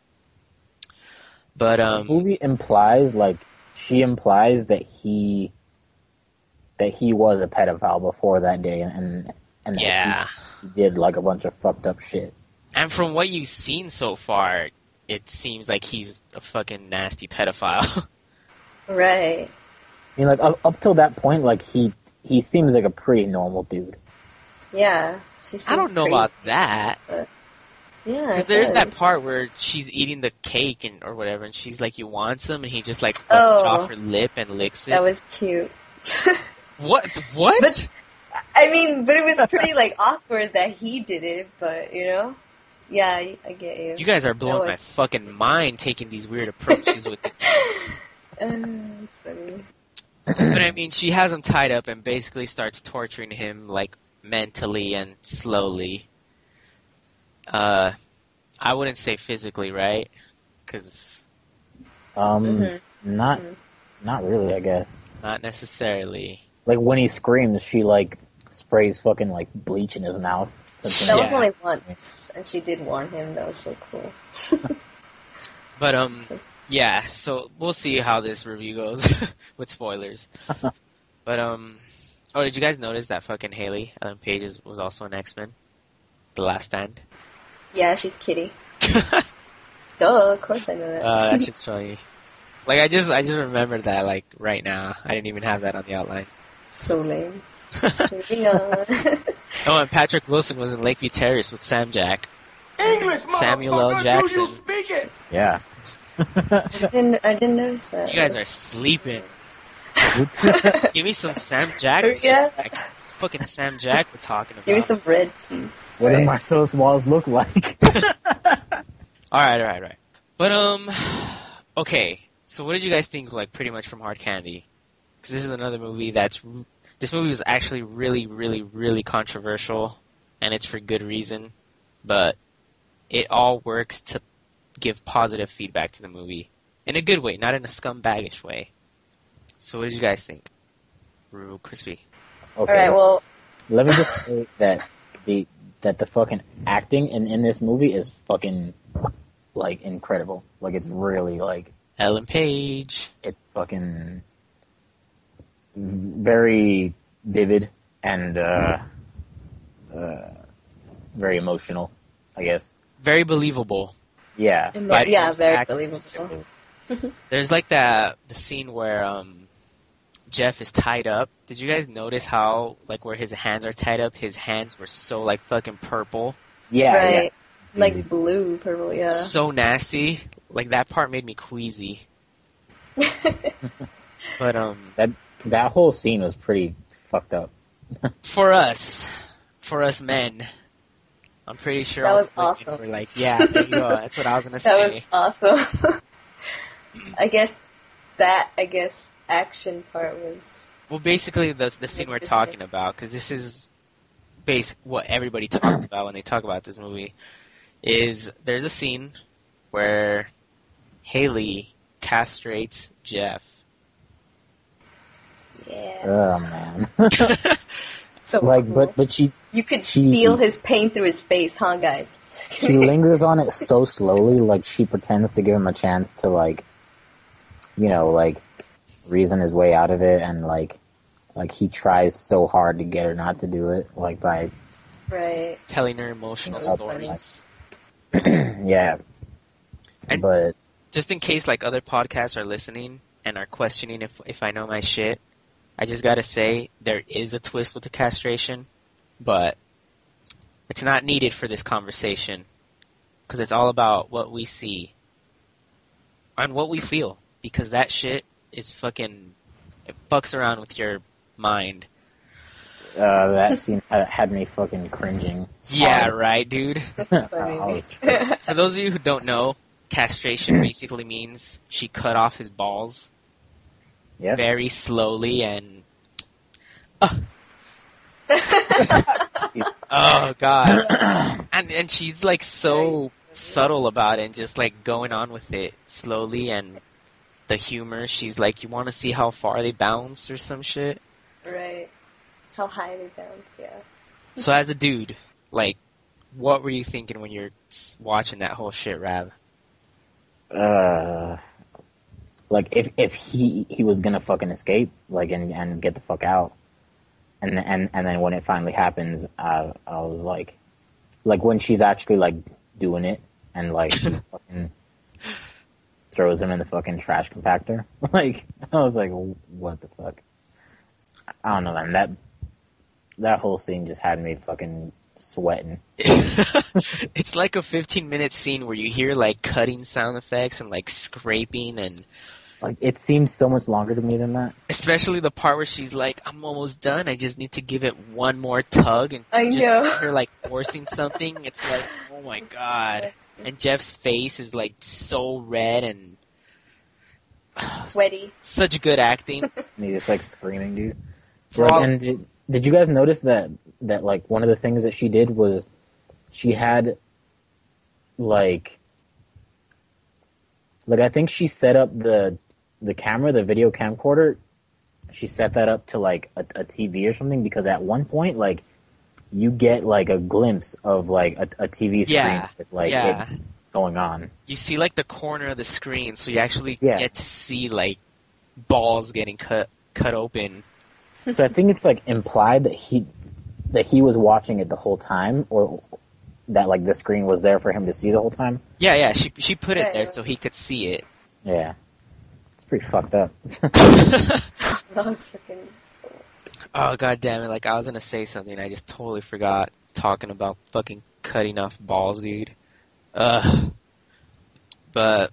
But, The um... movie implies like she implies that he that he was a pedophile before that day, and and that Yeah. he, he did like a bunch of fucked up shit. And from what you've seen so far, it seems like he's a fucking nasty pedophile. Right. I mean, like up, up till that point, like he he seems like a pretty normal dude. Yeah. She seems I don't know crazy, about that. but yeah. Because it there's that does. part where she's eating the cake and or whatever, and she's like, "You want some?" And he just like flips Oh. it off her lip and licks it. That was cute. What? What? But- I mean, but it was pretty like awkward that he did it. But you know, yeah, I, I get you. You guys are blowing was- my fucking mind taking these weird approaches with this. Uh, it's funny. But I mean, she has him tied up and basically starts torturing him like mentally and slowly. Uh, I wouldn't say physically, right? Because Um, Mhm. not Mhm. not really, I guess. not necessarily. Like when he screams, she like sprays fucking like bleach in his mouth. Something That like was Yeah. only once, and she did warn him. That was so cool. But um, yeah. So we'll see how this review goes with spoilers. But um, oh, did you guys notice that fucking Haley Ellen Page is, was also an X-Men? The Last Stand. Yeah, she's Kitty. Duh, of course I know that. Uh, that shit's funny. Like I just I just remembered that like right now. I didn't even have that on the outline. So lame. Moving on. Oh, and Patrick Wilson was in Lakeview Terrace with Sam Jack. English, Samuel L. motherfucker, Jackson. do you speak it? Yeah. I didn't, I didn't notice that. You guys are sleeping. Give me some Sam Jack. Yeah. Like, fucking Sam Jack we're talking about. Give me some red tea. What Right. do Marcellus Wallace look like? Alright, alright, alright. But, um, okay. So what did you guys think, like, pretty much from Hard Candy? Because this is another movie that's... This movie was actually really, really, really controversial, and it's for good reason. But it all works to give positive feedback to the movie. In a good way, not in a scumbaggish way. So what did you guys think? Real crispy. Okay. Alright, well, Let me just say that the that the fucking acting in, in this movie is fucking like incredible. Like it's really like Ellen Page. it's fucking very vivid and uh, uh, very emotional, I guess. Very believable. Yeah. and By yeah, both very actors. believable. There's like that the scene where um Jeff is tied up. Did you guys notice how like where his hands are tied up, his hands were so like fucking purple, Yeah. Right. Yeah. Like blue, purple, yeah. so nasty. Like that part made me queasy. But um, That that whole scene was pretty fucked up. for us, for us men, I'm pretty sure That all was the women awesome. Were like, yeah, there you go. That's what I was gonna That say. was awesome. I guess that, I guess, action part was... Well, basically, the the scene we're Interesting. talking about, because this is base what everybody talks about when they talk about this movie, is there's a scene where Haley castrates Jeff. Yeah. Oh man. So like, cool. but but she You could she- feel his pain through his face, huh, guys? Just she kidding. lingers on it so slowly. Like she pretends to give him a chance to like, you know, like reason his way out of it, and like like he tries so hard to get her not to do it. Like by Right. Telling her emotional That's stories. yeah. And- But Just in case, like, other podcasts are listening and are questioning if if I know my shit, I just gotta say, there is a twist with the castration, but it's not needed for this conversation. Because it's all about what we see. And what we feel. Because that shit is fucking... It fucks around with your mind. uh, that scene had, had me fucking cringing. Yeah, right, dude? That's funny. I was tripping. For those of you who don't know, castration basically means she cut off his balls Yep. very slowly and... Uh. Oh, God. And and she's, like, so subtle about it and just, like, going on with it slowly, and the humor, she's like, you want to see how far they bounce or some shit? Right. How high they bounce, yeah. So as a dude, like, what were you thinking when you're s- watching that whole shit, Rav? Uh, like if if he he was gonna fucking escape, like and and get the fuck out, and and and then when it finally happens, uh, I was like, like when she's actually like doing it and like fucking throws him in the fucking trash compactor. Like I was like, what the fuck? I don't know, man. That that whole scene just had me fucking sweating. It's like a fifteen minute scene where you hear like cutting sound effects and like scraping, and Like it seems so much longer to me than that. especially the part where she's like, I'm almost done, I just need to give it one more tug, and I just know. see her like forcing something. It's like, oh my god. And Jeff's face is like so red, and Sweaty. such good acting. And he's just like screaming, dude. For Like, all- and did, did you guys notice that that like one of the things that she did was she had like like I think she set up the the camera, the video camcorder. She set that up to like a, a T V or something, because at one point like you get like a glimpse of like a, a T V screen Yeah, with like yeah. it going on. You see like the corner of the screen, so you actually Yeah. get to see like balls getting cut cut open. So I think it's like implied that he that he was watching it the whole time, or that like the screen was there for him to see the whole time. Yeah, yeah, she she put it Right. there so he could see it. Yeah, it's pretty fucked up. That was fucking. Oh god damn it, like I was gonna say something, I just totally forgot, talking about fucking cutting off balls, dude. Ugh. But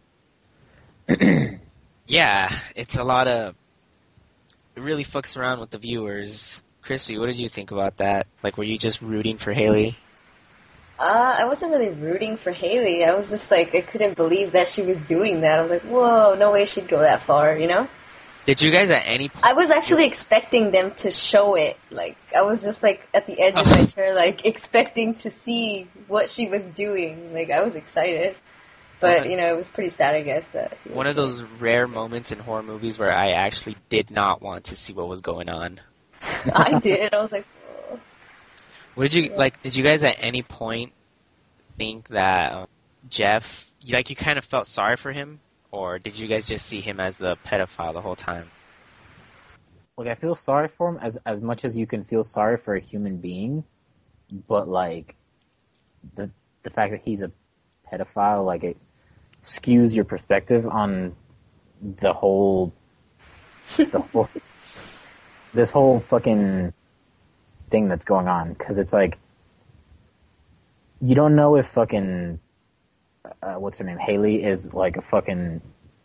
yeah, it's a lot of, it really fucks around with the viewers. Crispy, what did you think about that? Like, were you just rooting for Haley? Uh, I wasn't really rooting for Haley. I was just like, I couldn't believe that she was doing that. I was like, whoa, no way she'd go that far, you know? Did you guys at any point? I was actually expecting them to show it. Like, I was just like at the edge of my chair, like expecting to see what she was doing. Like, I was excited. But, Okay. you know, it was pretty sad, I guess, that he One was of those rare moments in horror movies where I actually did not want to see what was going on. there. I did. I was like, whoa. What did you like? Did you guys at any point think that um, Jeff, like, you kind of felt sorry for him, or did you guys just see him as the pedophile the whole time? Like I feel sorry for him as as much as you can feel sorry for a human being, but like the the fact that he's a pedophile, like it skews your perspective on the whole the whole this whole fucking thing that's going on, because it's like you don't know if fucking uh, what's her name, Haley, is like a fucking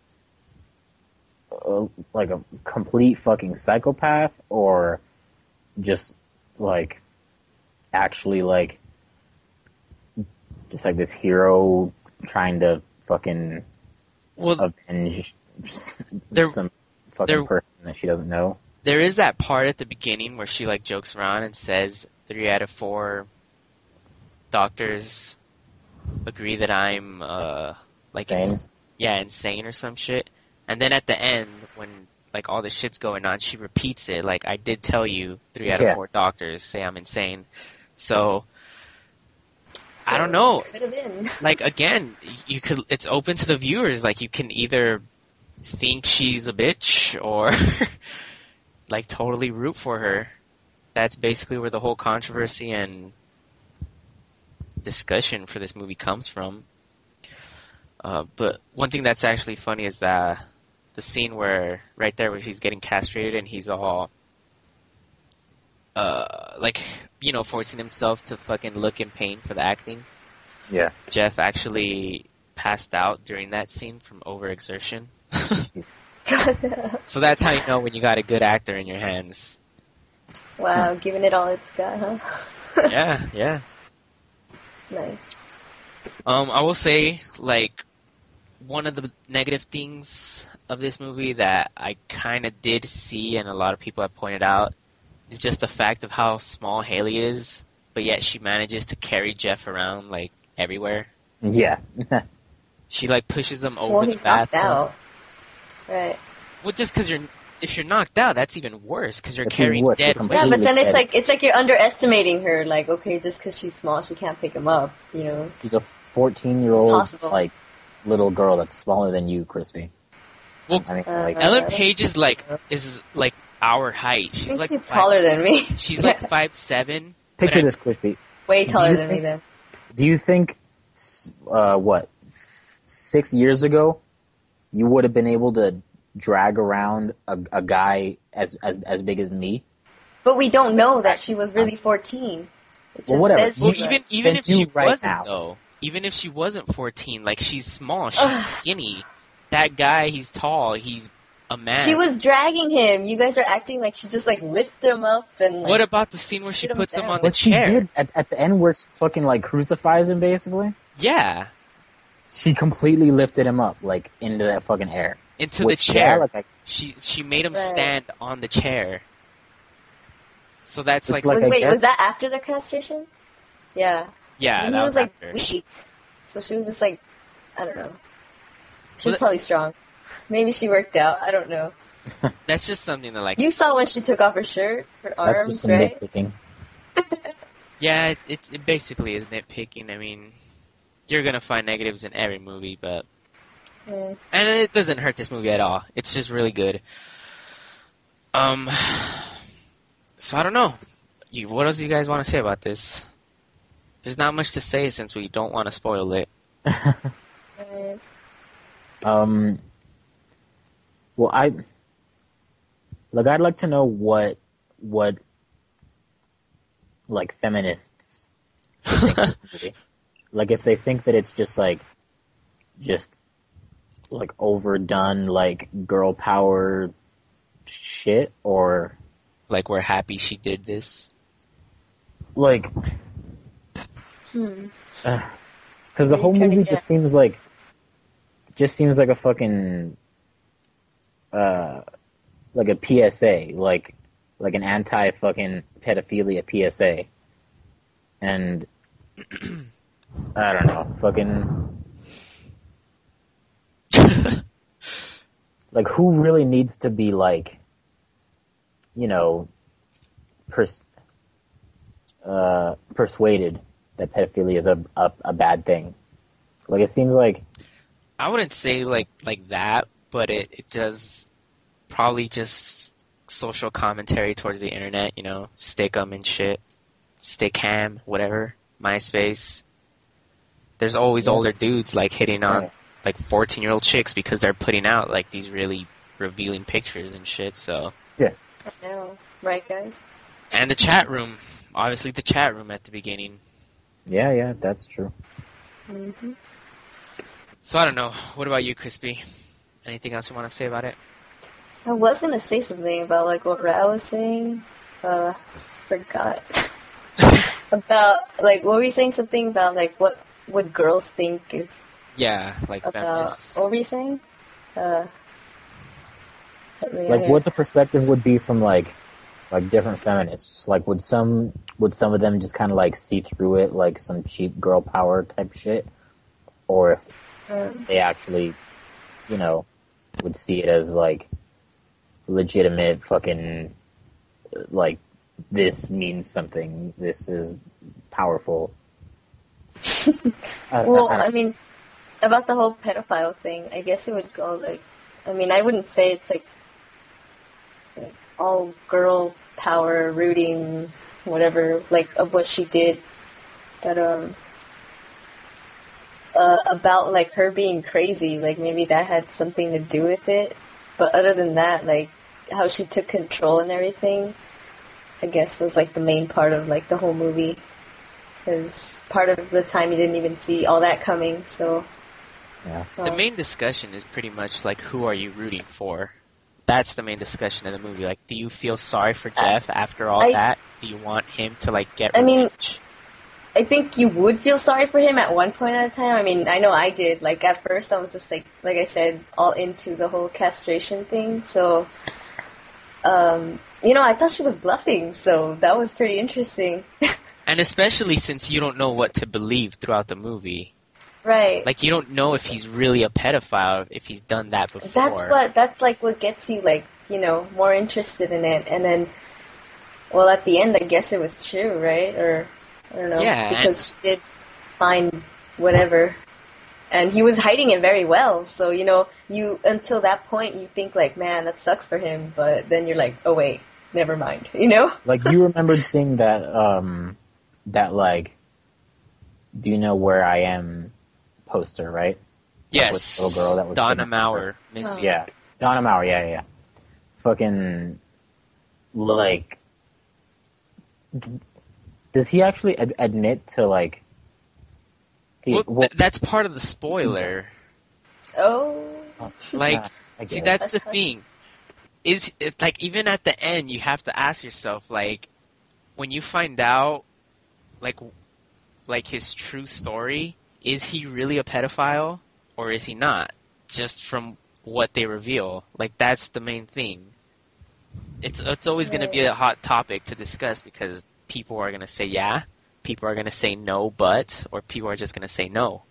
uh, like a complete fucking psychopath, or just like actually like just like this hero trying to fucking Well, avenge There- some fucking there- person that she doesn't know. there is that part at the beginning where she like jokes around and says three out of four doctors agree that I'm uh like Insane? ins- yeah insane or some shit. And then at the end, when like all this shit's going on, she repeats it like, I did tell you three out of Yeah. four doctors say I'm insane. So I don't know. Could have been. Like, again, you could, it's open to the viewers. Like, you can either think she's a bitch or like totally root for her. That's basically where the whole controversy and discussion for this movie comes from. Uh, but one thing that's actually funny is that the scene where, right there, where he's getting castrated and he's all, uh, like, you know, forcing himself to fucking look in pain for the acting. Yeah. Jeff actually passed out during that scene from overexertion. God, So that's how you know when you got a good actor in your hands. wow, giving it all it's got, huh? Yeah, yeah. Nice. Um, I will say, like, one of the negative things of this movie that I kind of did see, and a lot of people have pointed out, is just the fact of how small Haley is, but yet she manages to carry Jeff around, like, everywhere. Yeah. She, like, pushes him over Well, the he's knocked bathtub. out. Right. Well, just because you're, if you're knocked out, that's even worse, because you're That's even carrying worse, you're dead completely- weight. Yeah, but then it's dead. like it's like you're underestimating her. Like, okay, just because she's small, she can't pick him up. You know. She's a fourteen-year-old Possible. like little girl that's smaller than you, Crispy. Well, I mean, Uh, like, uh, Ellen Page is like is like our height. I She's think like she's five, taller than me. She's like five seven. Picture but I- this, Crispy. Way Do taller you than me think- then. Do you think, s- uh, what, six years ago, you would have been able to drag around a, a guy as, as as big as me? But we don't know that she was really fourteen. It just Well, whatever. says Well, she even was. even Then if she you right wasn't now. though, even if she wasn't fourteen, like she's small, she's skinny. That guy, he's tall, he's a man. She was dragging him. You guys are acting like she just like lifted him up and like. What about the scene where she sit him puts him down. on the What she chair? did at, at the end where she fucking like crucifies him basically? Yeah, She completely lifted him up, like, into that fucking air. into Which, the chair. yeah, like, I- She she made him Right. stand on the chair. So that's It's like, like Was, I wait, guess- was that after the castration? Yeah. yeah, And that he was was like after. weak, so she was just like, I don't know. She Was was it- probably strong. Maybe she worked out. I don't know. That's just something that like, You saw when she took off her shirt, her that's arms, just some right? nitpicking. yeah, it, it it basically is nitpicking. I mean, you're gonna find negatives in every movie, but Yeah. and it doesn't hurt this movie at all. It's just really good. Um, so I don't know. You, what else do you guys want to say about this? There's not much to say since we don't want to spoil it. Uh, Um, well, I, like, I'd like to know what, what, like, feminists think of the movie. Like, if they think that it's just, like, just, like, overdone, like, girl power shit, or, Like, we're happy she did this. like, hmm. because the Are you whole trying to movie get- just seems like, just seems like a fucking, uh, like a P S A, like, like an anti-fucking pedophilia P S A. And, I don't know, fucking, like, who really needs to be, like, you know, pers- uh, persuaded that pedophilia is a, a, a bad thing? Like, it seems like, I wouldn't say like like that, but it, it does probably just social commentary towards the internet, you know, Stick'em and shit, Stickham, whatever, MySpace. There's always Yeah. older dudes like hitting on Right. like fourteen year old chicks because they're putting out like these really revealing pictures and shit. So I know. Right, guys? and the chat room, obviously the chat room at the beginning. yeah, yeah, that's true. hmm So I don't know. What about you, Crispy? Anything else you want to say about it? I was gonna say something about like what Ra was saying. Uh, just forgot. about like what were you saying? Something about like what would girls think if Yeah, like about feminists. what were you saying? Uh, help me out Like, here. what the perspective would be from, like, like different feminists. Like, would some, would some of them just kind of, like, see through it, like some cheap girl power type shit? Or if Um, they actually, you know, would see it as, like, legitimate fucking, like, this means something, this is powerful. I, Well, I, I, I mean, about the whole pedophile thing, I guess it would go like, I mean, I wouldn't say it's like, like all girl power rooting, whatever, like of what she did, but um, uh, about like her being crazy, like maybe that had something to do with it. But other than that, like how she took control and everything, I guess was like the main part of like the whole movie. Because part of the time you didn't even see all that coming, so. yeah. The well, main discussion is pretty much like, who are you rooting for? That's the main discussion in the movie. Like, do you feel sorry for Jeff after all I- that? Do you want him to like get I mean- revenge? I think you would feel sorry for him at one point at a time. I mean, I know I did. Like, at first I was just like, like I said, all into the whole castration thing. So, um, you know, I thought she was bluffing, so that was pretty interesting. And especially since you don't know what to believe throughout the movie. Right. Like, you don't know if he's really a pedophile, if he's done that before. That's what, that's like what gets you, like, you know, more interested in it. And then, well, at the end, I guess it was true, right? Or, I don't know. Yeah, and- Because she did find whatever. And he was hiding it very well. So, you know, you until that point you think like, man, that sucks for him, but then you're like, oh wait, never mind. You know? Like, you remembered seeing that, um, that, like, do you know where I am poster, right? Yes. With the little girl that was Donna kidnapped. Mauer. Missing. Yeah. Donna Mauer, yeah, yeah, yeah. Fucking, like, d- does he actually ad- admit to, like, he, Well, well, th- that's part of the spoiler. Oh. Like, yeah, I see, get it. that's the Hush, hush. thing. Is it, like, even at the end, you have to ask yourself, like, when you find out, like, like his true story, is he really a pedophile or is he not? Just from what they reveal, like, that's the main thing. It's it's always going to be a hot topic to discuss because people are going to say yeah, people are going to say no, but, or people are just going to say no.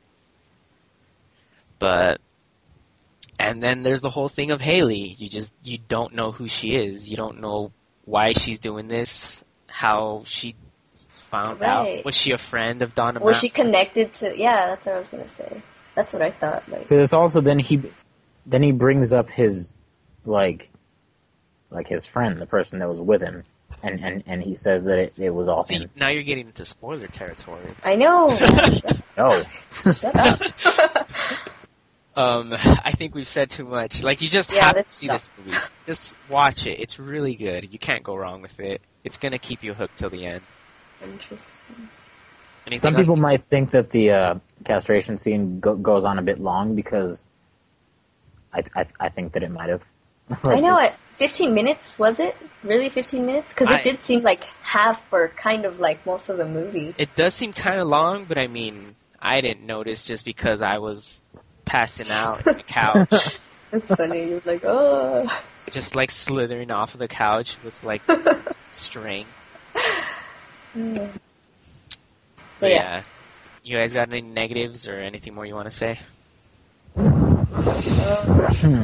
But, and then there's the whole thing of Haley. You just, you don't know who she is. You don't know why she's doing this, how she found Right. out. Was she a friend of Donna Was Ma- she connected to? Yeah, that's what I was gonna say. That's what I thought. Like, Because also then he, then he brings up his, like, like his friend, the person that was with him, and, and, and he says that it, it was all See, him. now you're getting into spoiler territory. I know. No. Shut up. Um, I think we've said too much. Like, you just Yeah, have to let's see stop. this movie. Just watch it. It's really good. You can't go wrong with it. It's gonna keep you hooked till the end. Interesting. Anything Some else? people might think that the uh, castration scene go- goes on a bit long because I I, I think that it might have. I know it. fifteen minutes, was it? Really fifteen minutes? Because I- it did seem like half or kind of like most of the movie. It does seem kind of long, but I mean, I didn't notice just because I was passing out on the couch, It's funny. You're like, oh. just like slithering off of the couch with like strength. Mm. But Yeah. yeah. You guys got any negatives or anything more you want to say? Hmm.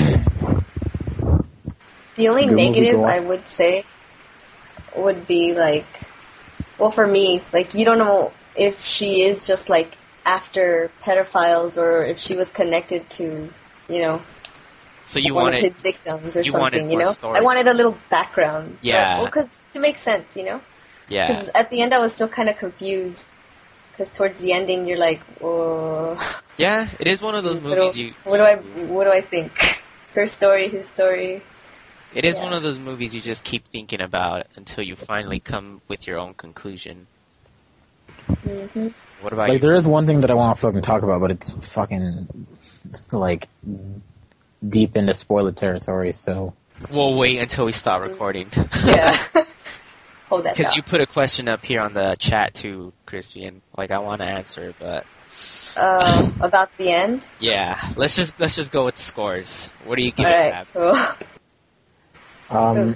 The only It's a good movie negative to watch. I would say would be like, well, for me, like you don't know if she is just like after pedophiles or if she was connected to, you know, So you one wanted, of his victims or you wanted something. You more know, story. I wanted a little background. Yeah. Well, because to make sense, you know. yeah, Because at the end I was still kind of confused. Because towards the ending you're like, oh, yeah. It is one of those what, movies do, you. what do I, what do I think? Her story, his story. It is yeah. one of those movies you just keep thinking about until you finally come with your own conclusion. hmm What about Like, you? there is one thing that I want to fucking talk about, but it's fucking, like, deep into spoiler territory, so. We'll wait until we stop recording. Yeah. Hold that. Because thought. you put a question up here on the chat too, Crispian. Like, I want to answer, but Uh, about the end. yeah, let's just let's just go with the scores. What do you give All it, right. Ab? Cool. Um,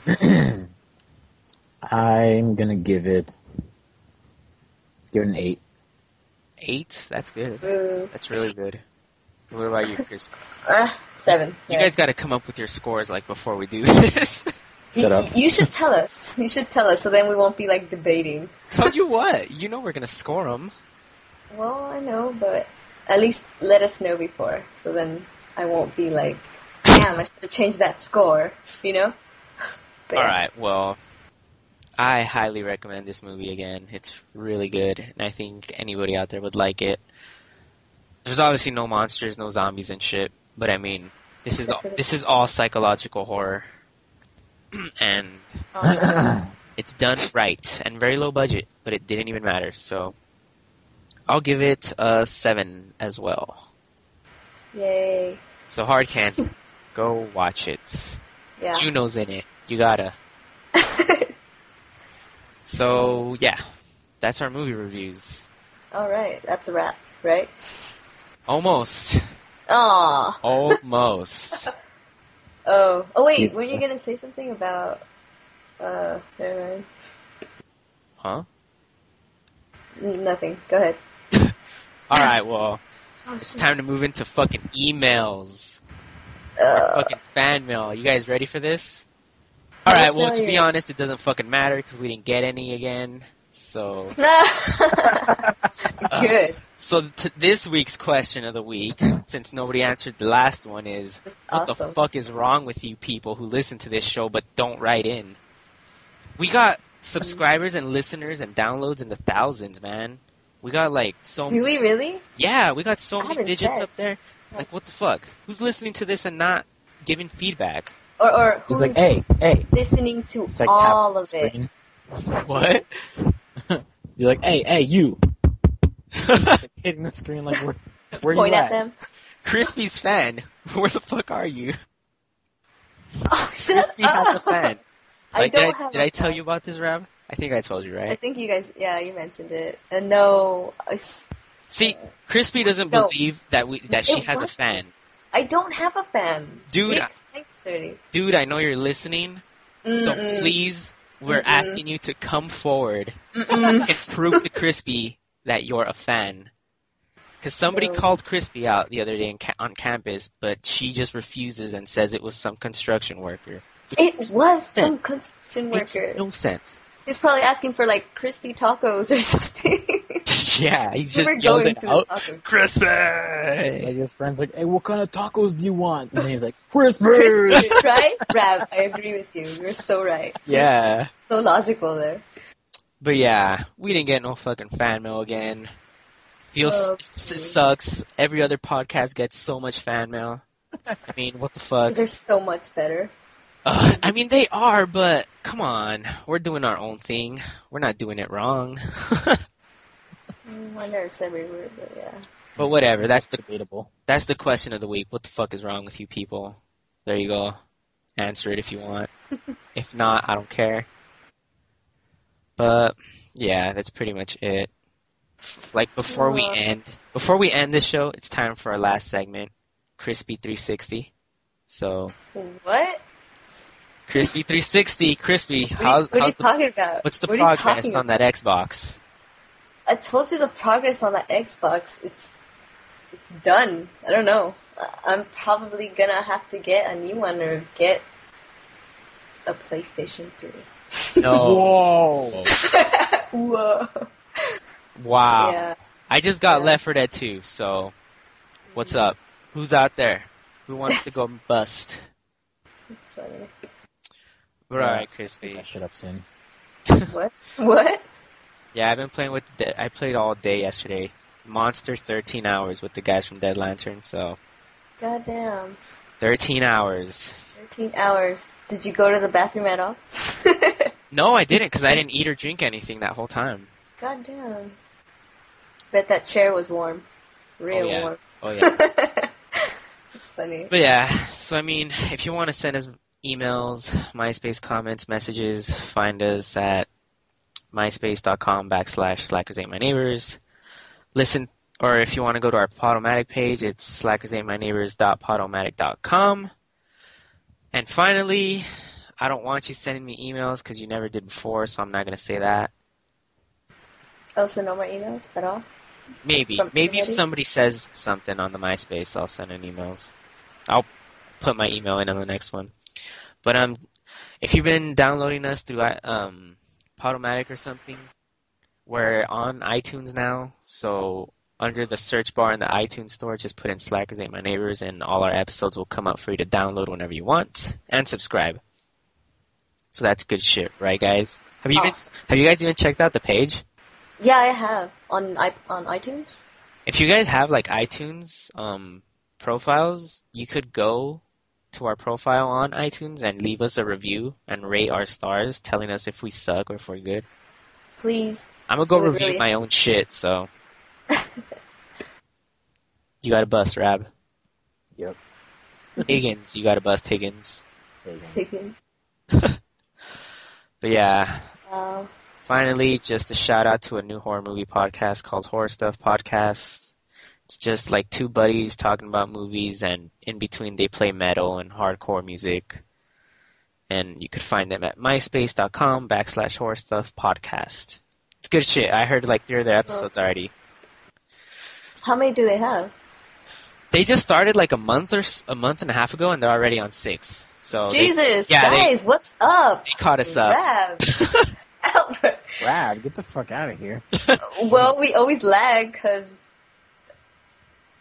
I'm gonna give it, give it an eight. Eight? That's good. Ooh. That's really good. What about you, Chris? Uh, seven. You yeah. guys got to come up with your scores like before we do this. Shut Y- up. You should tell us. You should tell us, so then we won't be like debating. Tell you what, you know we're gonna score them. Well, I know, but at least let us know before, so then I won't be like, damn, I should have changed that score. You know. But All yeah. right. Well, I highly recommend this movie again. It's really good, and I think anybody out there would like it. There's obviously no monsters, no zombies and shit, but I mean, this is all, this is all psychological horror, and Awesome. it's done right and very low budget, but it didn't even matter. So I'll give it a seven as well. Yay. So Hard Can, go watch it. Yeah. Juno's in it. You gotta. So yeah, that's our movie reviews. All right, that's a wrap, right? Almost. Aw. Almost. Oh. Oh wait, Jeez. weren't you gonna say something about? Uh, never mind. Huh? N- Nothing. Go ahead. Alright, well, Oh, it's shit. time to move into fucking emails. Uh, Fucking fan mail. You guys ready for this? Alright, well, to be honest, it doesn't fucking matter because we didn't get any again. So, Good. So t- this week's question of the week, since nobody answered the last one, is That's what awesome. the fuck is wrong with you people who listen to this show but don't write in? We got subscribers and listeners and downloads in the thousands, man. We got like so Do we really? yeah, we got so I many haven't digits checked. up there. Like what the fuck? Who's listening to this and not giving feedback? Or or It's who's like, hey, hey. listening to It's like all tap of it? screen. What? You're like, hey, hey, you. Like, hitting the screen like, where, where Point you at at? them. Crispy's fan. Where the fuck are you? Oh, shut Crispy up. has a fan. I Like, don't did I, have did a I tell fan. you about this, Rab? I think I told you, right? I think you guys, yeah, you mentioned it. And no, I, s- See, Crispy doesn't No. believe that we that she It has a wasn't. fan. I don't have a fan. Dude, We I- explained this already. Dude, I know you're listening, so Mm-mm. please, we're Mm-mm. asking you to come forward Mm-mm. and prove to Crispy that you're a fan. Because somebody No. called Crispy out the other day in ca- on campus, but she just refuses and says it was some construction worker. It was some construction Makes worker. no sense. He's probably asking for like crispy tacos or something. Yeah, he We just were yelled going it to out. the taco. Crispy! Like his friend's like, hey, what kind of tacos do you want? And he's like, crispy. Crispy, right? Rab, I agree with you. You're so right. Yeah. So logical there. But yeah, we didn't get no fucking fan mail again. Feels Oh, it please. sucks. Every other podcast gets so much fan mail. I mean, what the fuck? They're so much better. Ugh, I mean, they are, but come on, we're doing our own thing. We're not doing it wrong. Mm, I never said we were, but yeah. But whatever. That's the Debatable. that's the question of the week. What the fuck is wrong with you people? There you go. Answer it if you want. If not, I don't care. But yeah, that's pretty much it. Like before we Uh. end, before we end this show, it's time for our last segment, Crispy three sixty. So What? Crispy three sixty, Crispy. What, How's are you, what are you how's the, talking about? what's the What are you progress talking on that Xbox? I told you the progress on that Xbox. It's it's done. I don't know. I- I'm probably gonna have to get a new one or get a PlayStation three. No. Whoa. Whoa. Wow. Yeah. I just got Yeah. Left four Dead two, so what's up? Who's out there? Who wants to go bust? It's funny. We're Yeah. alright, Pick Crispy. that shit up soon. What? What? Yeah, I've been playing with. The, I played all day yesterday. Monster thirteen hours with the guys from Dead Lantern. So Goddamn. thirteen hours. thirteen hours. Did you go to the bathroom at all? No, I didn't because I didn't eat or drink anything that whole time. Goddamn. Bet that chair was warm. Real Oh, yeah. warm. Oh yeah. It's funny. But yeah, so I mean, if you want to send us emails, MySpace comments, messages, find us at myspace.com backslash slackers ain't my neighbors. Listen, or if you want to go to our Podomatic page, it's slackers ain't my neighbors.podomatic dot com. And finally, I don't want you sending me emails because you never did before, so I'm not going to say that. Oh, so no more emails at all? Maybe. From Maybe if anybody? somebody says something on the MySpace, I'll send in emails. I'll put my email in on the next one. But um, if you've been downloading us through um, Podomatic or something, we're on iTunes now. So under the search bar in the iTunes store, just put in Slackers Ain't My Neighbors, and all our episodes will come up for you to download whenever you want and subscribe. So that's good shit, right, guys? Have you even, Awesome. have you guys even checked out the page? Yeah, I have. On i on iTunes? If you guys have like iTunes um, profiles, you could go to our profile on iTunes and leave us a review and rate our stars, telling us if we suck or if we're good. Please. I'm gonna go We would review really- my own shit, so you got to bust, Rab. Yep. Higgins, you got to bust Higgins. There you go. Picking. But yeah, Wow. finally, just a shout out to a new horror movie podcast called Horror Stuff Podcast. It's just like two buddies talking about movies, and in between they play metal and hardcore music. And you could find them at myspace.com backslash horror stuff podcast. It's good shit. I heard like three of their episodes already. How many do they have? They just started like a month or s- a month and a half ago, and they're already on six. So they, Jesus, yeah, they- guys, what's up? they caught us up. Rab. Albert. Brad, get the fuck out of here. Well, we always lag because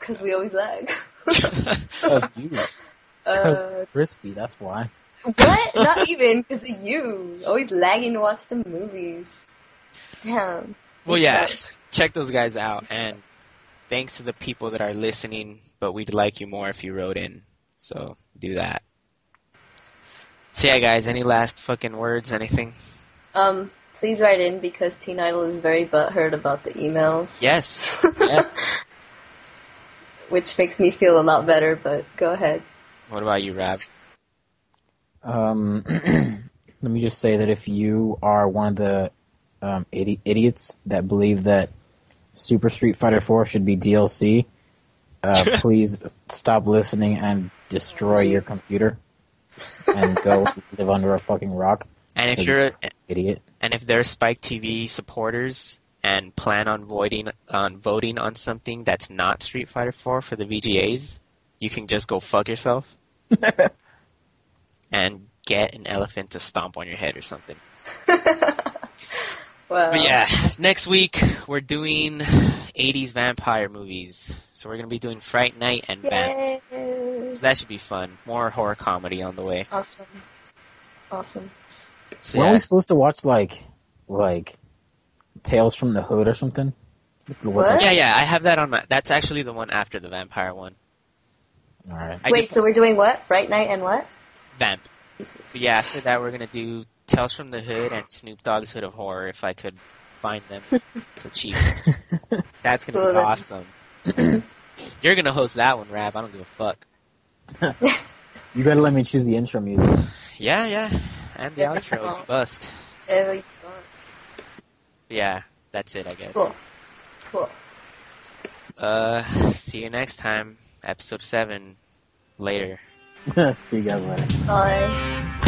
because we always lag. Because you. Because Uh, crispy, that's why. what? Not even because of you. Always lagging to watch the movies. Damn. Well, You yeah, suck. check those guys out, and thanks to the people that are listening, but we'd like you more if you wrote in, so do that. So yeah, guys, any last fucking words, anything? Um, please write in because Teen Idol is very butthurt about the emails. Yes, yes. Which makes me feel a lot better, but go ahead. What about you, Rab? Um, let me just say that if you are one of the um, idi- idiots that believe that Super Street Fighter four should be D L C, uh, please stop listening and destroy your computer and go live under a fucking rock. And if Because you're, an idiot. and if they're Spike T V supporters and plan on voting on voting on something that's not Street Fighter four for the V G As, you can just go fuck yourself and get an elephant to stomp on your head or something. Wow. But yeah, next week we're doing eighties vampire movies. So we're gonna be doing Fright Night and Vamp. Yay. So that should be fun. More horror comedy on the way. Awesome. Awesome. So Weren't yeah, we supposed to watch, like, like, Tales from the Hood or something? What? yeah, yeah. I have that on my. That's actually the one after the vampire one. Alright. I Wait, just, so we're doing what? Fright Night and what? Vamp. But yeah, after that we're gonna do Tales from the Hood and Snoop Dogg's Hood of Horror if I could find them for cheap. That's gonna Cool, be then. awesome. You're gonna host that one, Rab. I don't give a fuck. You gotta let me choose the intro music. Yeah, yeah. And the Yeah. outro. You bust. Whatever you want. Yeah, that's it, I guess. Cool. Cool. Uh, see you next time. Episode seven. Later. See you guys later. Bye.